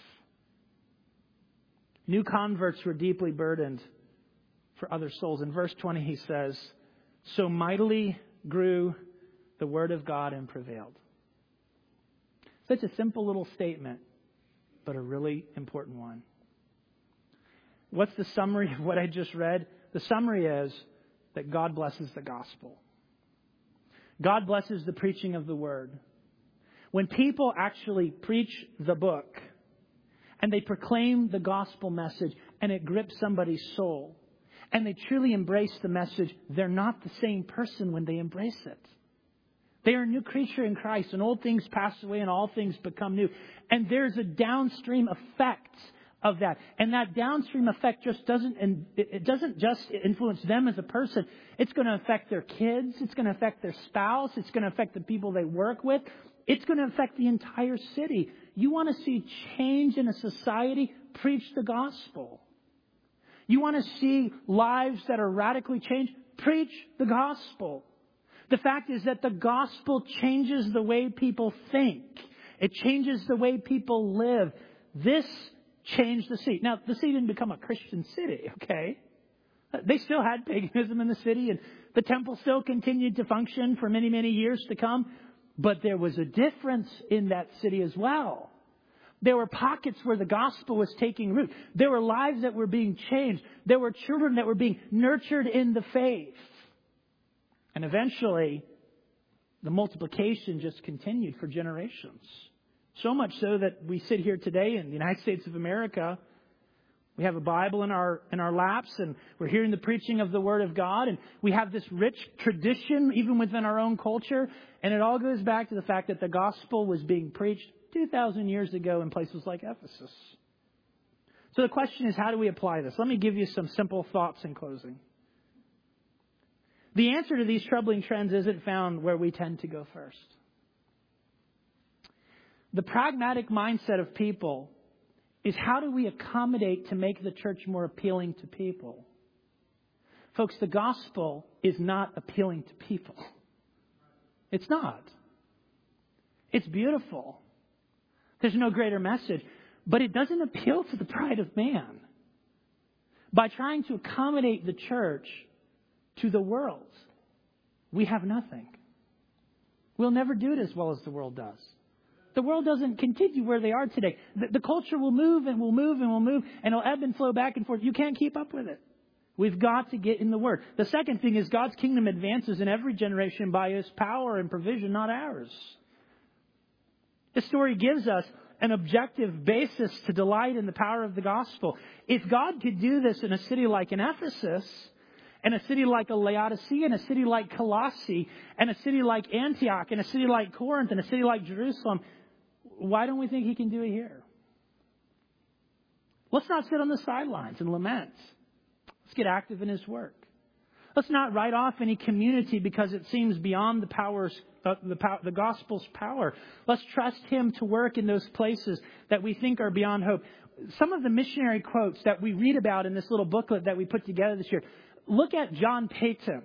Speaker 1: New converts were deeply burdened for other souls. In verse twenty, he says, so mightily grew the word of God and prevailed. Such a simple little statement, but a really important one. What's the summary of what I just read? The summary is that God blesses the gospel. God blesses the preaching of the word. When people actually preach the book and they proclaim the gospel message and it grips somebody's soul and they truly embrace the message, they're not the same person when they embrace it. They are a new creature in Christ, and old things pass away and all things become new. And there's a downstream effect of that. And that downstream effect just doesn't, and it doesn't just influence them as a person. It's going to affect their kids. It's going to affect their spouse. It's going to affect the people they work with. It's going to affect the entire city. You want to see change in a society? Preach the gospel. You want to see lives that are radically changed? Preach the gospel. The fact is that the gospel changes the way people think. It changes the way people live. This changed the city. Now, the city didn't become a Christian city, okay? They still had paganism in the city, and the temple still continued to function for many, many years to come. But there was a difference in that city as well. There were pockets where the gospel was taking root. There were lives that were being changed. There were children that were being nurtured in the faith. And eventually, the multiplication just continued for generations. So much so that we sit here today in the United States of America. We have a Bible in our in our laps, and we're hearing the preaching of the Word of God, and we have this rich tradition even within our own culture. And it all goes back to the fact that the gospel was being preached two thousand years ago in places like Ephesus. So the question is, how do we apply this? Let me give you some simple thoughts in closing. The answer to these troubling trends isn't found where we tend to go first. The pragmatic mindset of people is, how do we accommodate to make the church more appealing to people? Folks, the gospel is not appealing to people. It's not. It's beautiful. There's no greater message. But it doesn't appeal to the pride of man. By trying to accommodate the church to the world, we have nothing. We'll never do it as well as the world does. The world doesn't continue where they are today. The, the culture will move and will move and will move, and it'll ebb and flow back and forth. You can't keep up with it. We've got to get in the Word. The second thing is, God's kingdom advances in every generation by His power and provision, not ours. This story gives us an objective basis to delight in the power of the gospel. If God could do this in a city like an Ephesus, and a city like a Laodicea, and a city like Colossae, and a city like Antioch, and a city like Corinth, and a city like Jerusalem, why don't we think He can do it here? Let's not sit on the sidelines and lament. Let's get active in His work. Let's not write off any community because it seems beyond the powers, uh, the, pow- the gospel's power. Let's trust Him to work in those places that we think are beyond hope. Some of the missionary quotes that we read about in this little booklet that we put together this year. Look at John Paton.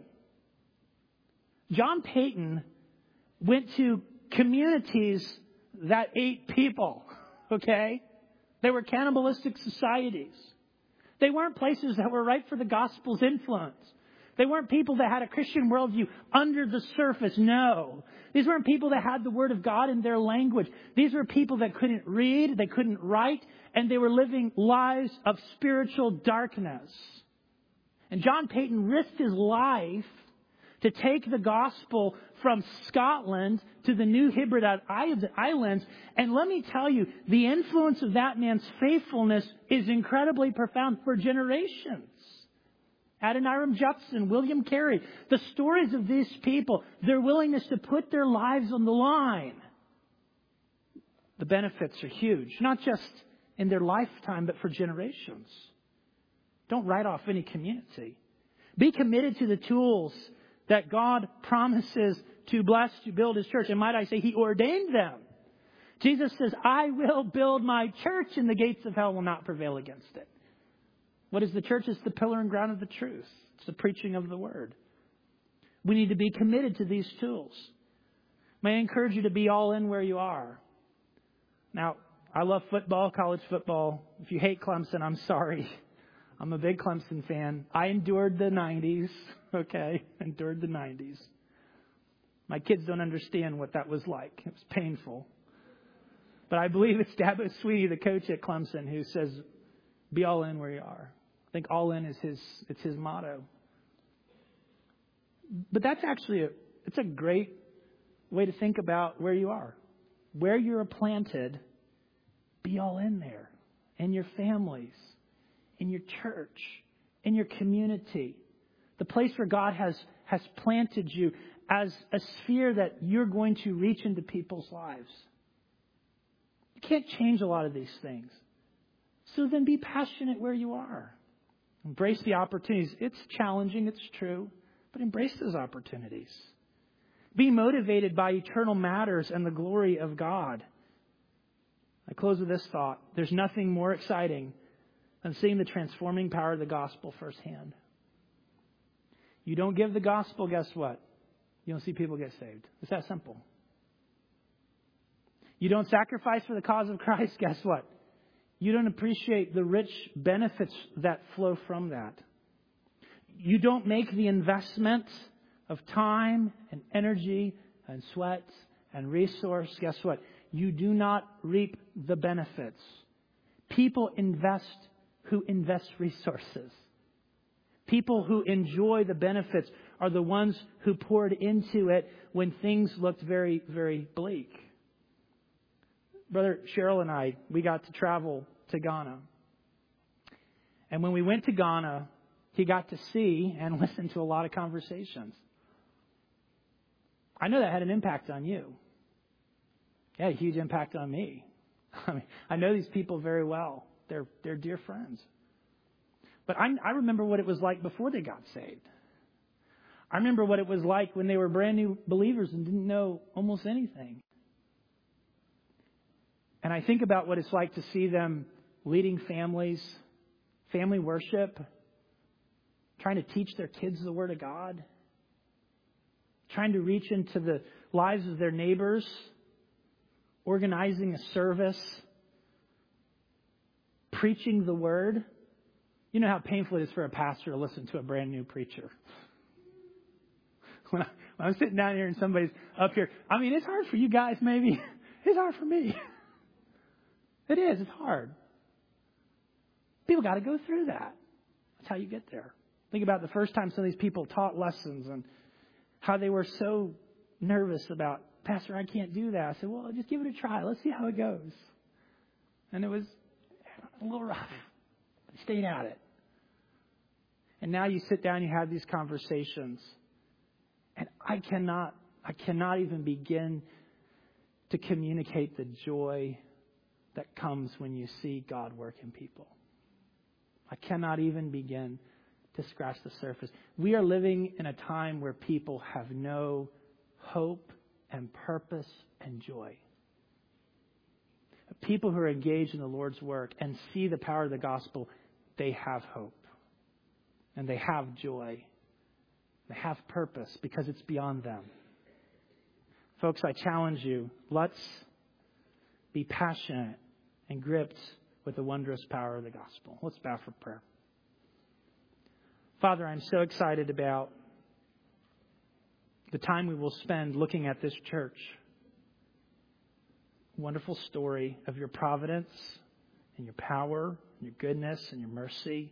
Speaker 1: John Paton went to communities that ate people, okay? They were cannibalistic societies. They weren't places that were ripe for the gospel's influence. They weren't people that had a Christian worldview under the surface. No. These weren't people that had the Word of God in their language. These were people that couldn't read, they couldn't write, and they were living lives of spiritual darkness. And John Paton risked his life to take the gospel from Scotland to the New Hebrides Islands. And let me tell you, the influence of that man's faithfulness is incredibly profound for generations. Adoniram Judson, William Carey, the stories of these people, their willingness to put their lives on the line. The benefits are huge, not just in their lifetime, but for generations. Don't write off any community. Be committed to the tools that God promises to bless, to build His church. And might I say, He ordained them. Jesus says, I will build my church and the gates of hell will not prevail against it. What is the church? It's the pillar and ground of the truth. It's the preaching of the Word. We need to be committed to these tools. May I encourage you to be all in where you are. Now, I love football, college football. If you hate Clemson, I'm sorry. I'm a big Clemson fan. I endured the nineties. Okay, endured the nineties. My kids don't understand what that was like. It was painful. But I believe it's Dabo Sweetie, the coach at Clemson, who says, be all in where you are. I think all in is his, it's his motto. But that's actually a, it's a great way to think about where you are. Where you're planted, be all in there. And your families, in your church, in your community. The place where God has, has planted you as a sphere that you're going to reach into people's lives. You can't change a lot of these things. So then be passionate where you are. Embrace the opportunities. It's challenging, it's true, but embrace those opportunities. Be motivated by eternal matters and the glory of God. I close with this thought. There's nothing more exciting than seeing the transforming power of the gospel firsthand. You don't give the gospel, guess what? You don't see people get saved. It's that simple. You don't sacrifice for the cause of Christ, guess what? You don't appreciate the rich benefits that flow from that. you don't make the investment of time and energy and sweat and resource, guess what? You do not reap the benefits. People invest who invest resources. People who enjoy the benefits are the ones who poured into it when things looked very, very bleak. Brother Cheryl and I, we got to travel to Ghana. And when we went to Ghana, he got to see and listen to a lot of conversations. I know that had an impact on you. It had a huge impact on me. I mean, I know these people very well. They're they're dear friends. But I, I remember what it was like before they got saved. I remember what it was like when they were brand new believers and didn't know almost anything. And I think about what it's like to see them leading families, family worship, trying to teach their kids the Word of God, trying to reach into the lives of their neighbors, organizing a service, preaching the Word. You know how painful it is for a pastor to listen to a brand new preacher. When, I, when I'm sitting down here and somebody's up here, I mean, it's hard for you guys maybe. It's hard for me. It is. It's hard. People got to go through that. That's how you get there. Think about the first time some of these people taught lessons and how they were so nervous about, Pastor, I can't do that. I said, well, just give it a try. Let's see how it goes. And it was a little rough. I stayed at it. And now you sit down, you have these conversations. And I cannot, I cannot even begin to communicate the joy that comes when you see God work in people. I cannot even begin to scratch the surface. We are living in a time where people have no hope and purpose and joy. People who are engaged in the Lord's work and see the power of the gospel, they have hope. And they have joy. They have purpose because it's beyond them. Folks, I challenge you, let's be passionate and gripped with the wondrous power of the gospel. Let's bow for prayer. Father, I'm so excited about the time we will spend looking at this church. Wonderful story of your providence and your power, and your goodness and your mercy.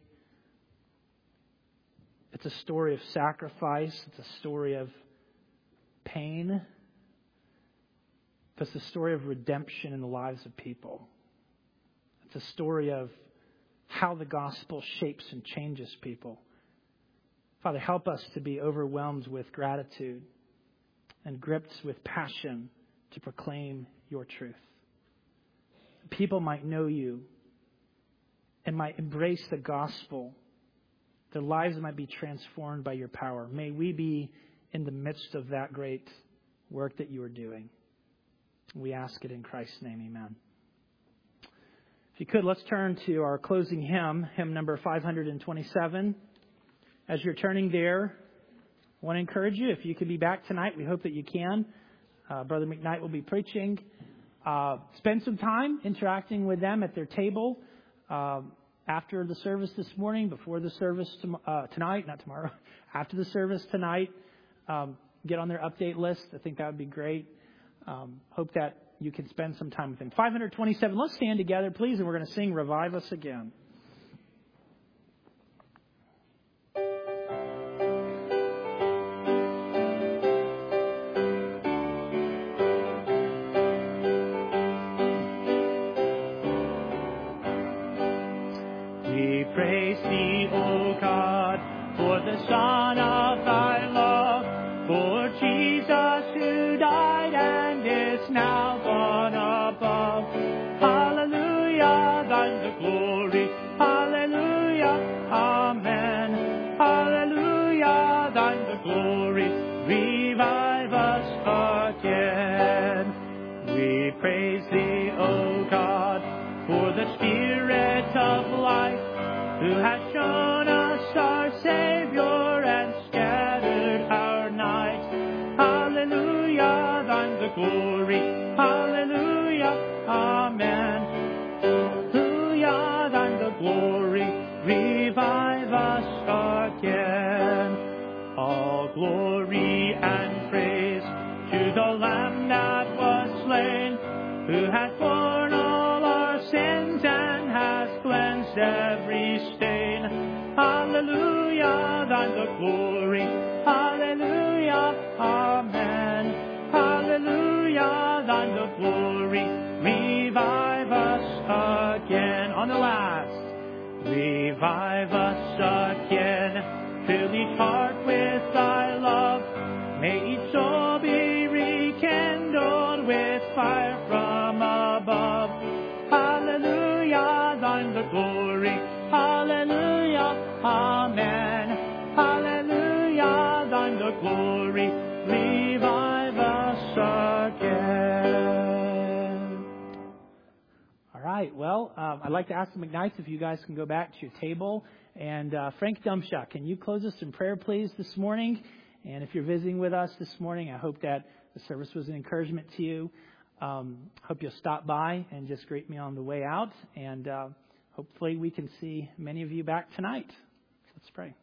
Speaker 1: It's a story of sacrifice. It's a story of pain. It's a story of redemption in the lives of people. It's a story of how the gospel shapes and changes people. Father, help us to be overwhelmed with gratitude and gripped with passion to proclaim your truth. People might know you and might embrace the gospel. Their lives might be transformed by your power. May we be in the midst of that great work that you are doing. We ask it in Christ's name, amen. If you could, let's turn to our closing hymn, hymn number five hundred twenty-seven. As you're turning there, I want to encourage you, if you can be back tonight, we hope that you can. Uh, Brother McKnight will be preaching. Uh, spend some time interacting with them at their table uh, after the service this morning, before the service to, uh, tonight, not tomorrow, after the service tonight. Um, get on their update list. I think that would be great. Um, hope that you can spend some time with them. five hundred twenty-seven. Let's stand together, please, and we're going to sing Revive Us Again.
Speaker 3: We praise thee, O God, for the Son of thy love, for Jesus who died and is now gone above. Hallelujah, thine the glory. Hallelujah, amen. Hallelujah, thine the glory. Revive us again. We praise thee, O God, for the Spirit of life, who has shown us our Savior and scattered our night. Hallelujah, thine the glory. Hallelujah, amen. Hallelujah, thine the glory. Revive us again. cleanse every stain. Hallelujah, thine the glory. Hallelujah, amen. Hallelujah, thine the glory. Revive us again. On the last. Revive us again. Fill each heart with thy love. May each soul be rekindled with fire from above. Hallelujah, thine the glory. Hallelujah, amen. Hallelujah, thine the glory. Revive us again.
Speaker 1: All right. Well, um, I'd like to ask the McKnights if you guys can go back to your table. And uh, Frank Dumshot, can you close us in prayer, please, this morning? And if you're visiting with us this morning, I hope that the service was an encouragement to you. Um, hope you'll stop by and just greet me on the way out. And uh, hopefully we can see many of you back tonight. Let's pray.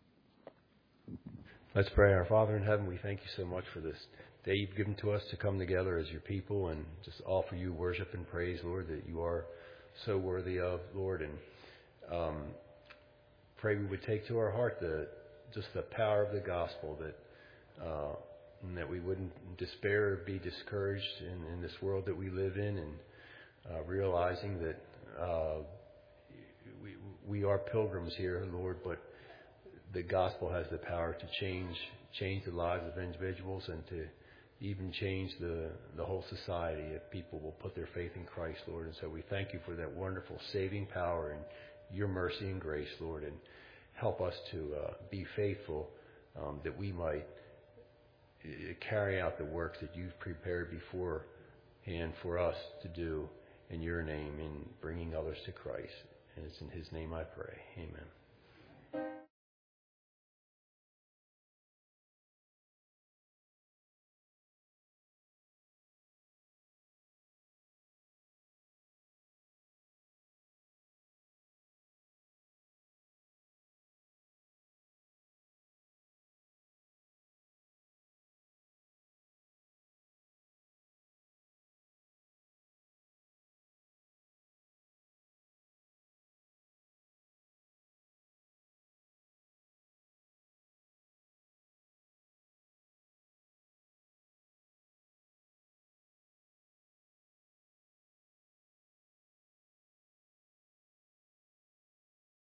Speaker 4: Let's pray. Our Father in heaven, we thank you so much for this day you've given to us to come together as your people and just offer you worship and praise, Lord, that you are so worthy of, Lord. And um, pray we would take to our heart the just the power of the gospel, that uh, and that we wouldn't despair or be discouraged in, in this world that we live in, and uh, realizing that uh, we, we are pilgrims here, Lord, but the gospel has the power to change change the lives of individuals and to even change the, the whole society if people will put their faith in Christ, Lord. And so we thank you for that wonderful saving power and your mercy and grace, Lord, and help us to uh, be faithful, um, that we might uh, carry out the works that you've prepared beforehand for us to do in your name in bringing others to Christ. And it's in his name I pray. Amen.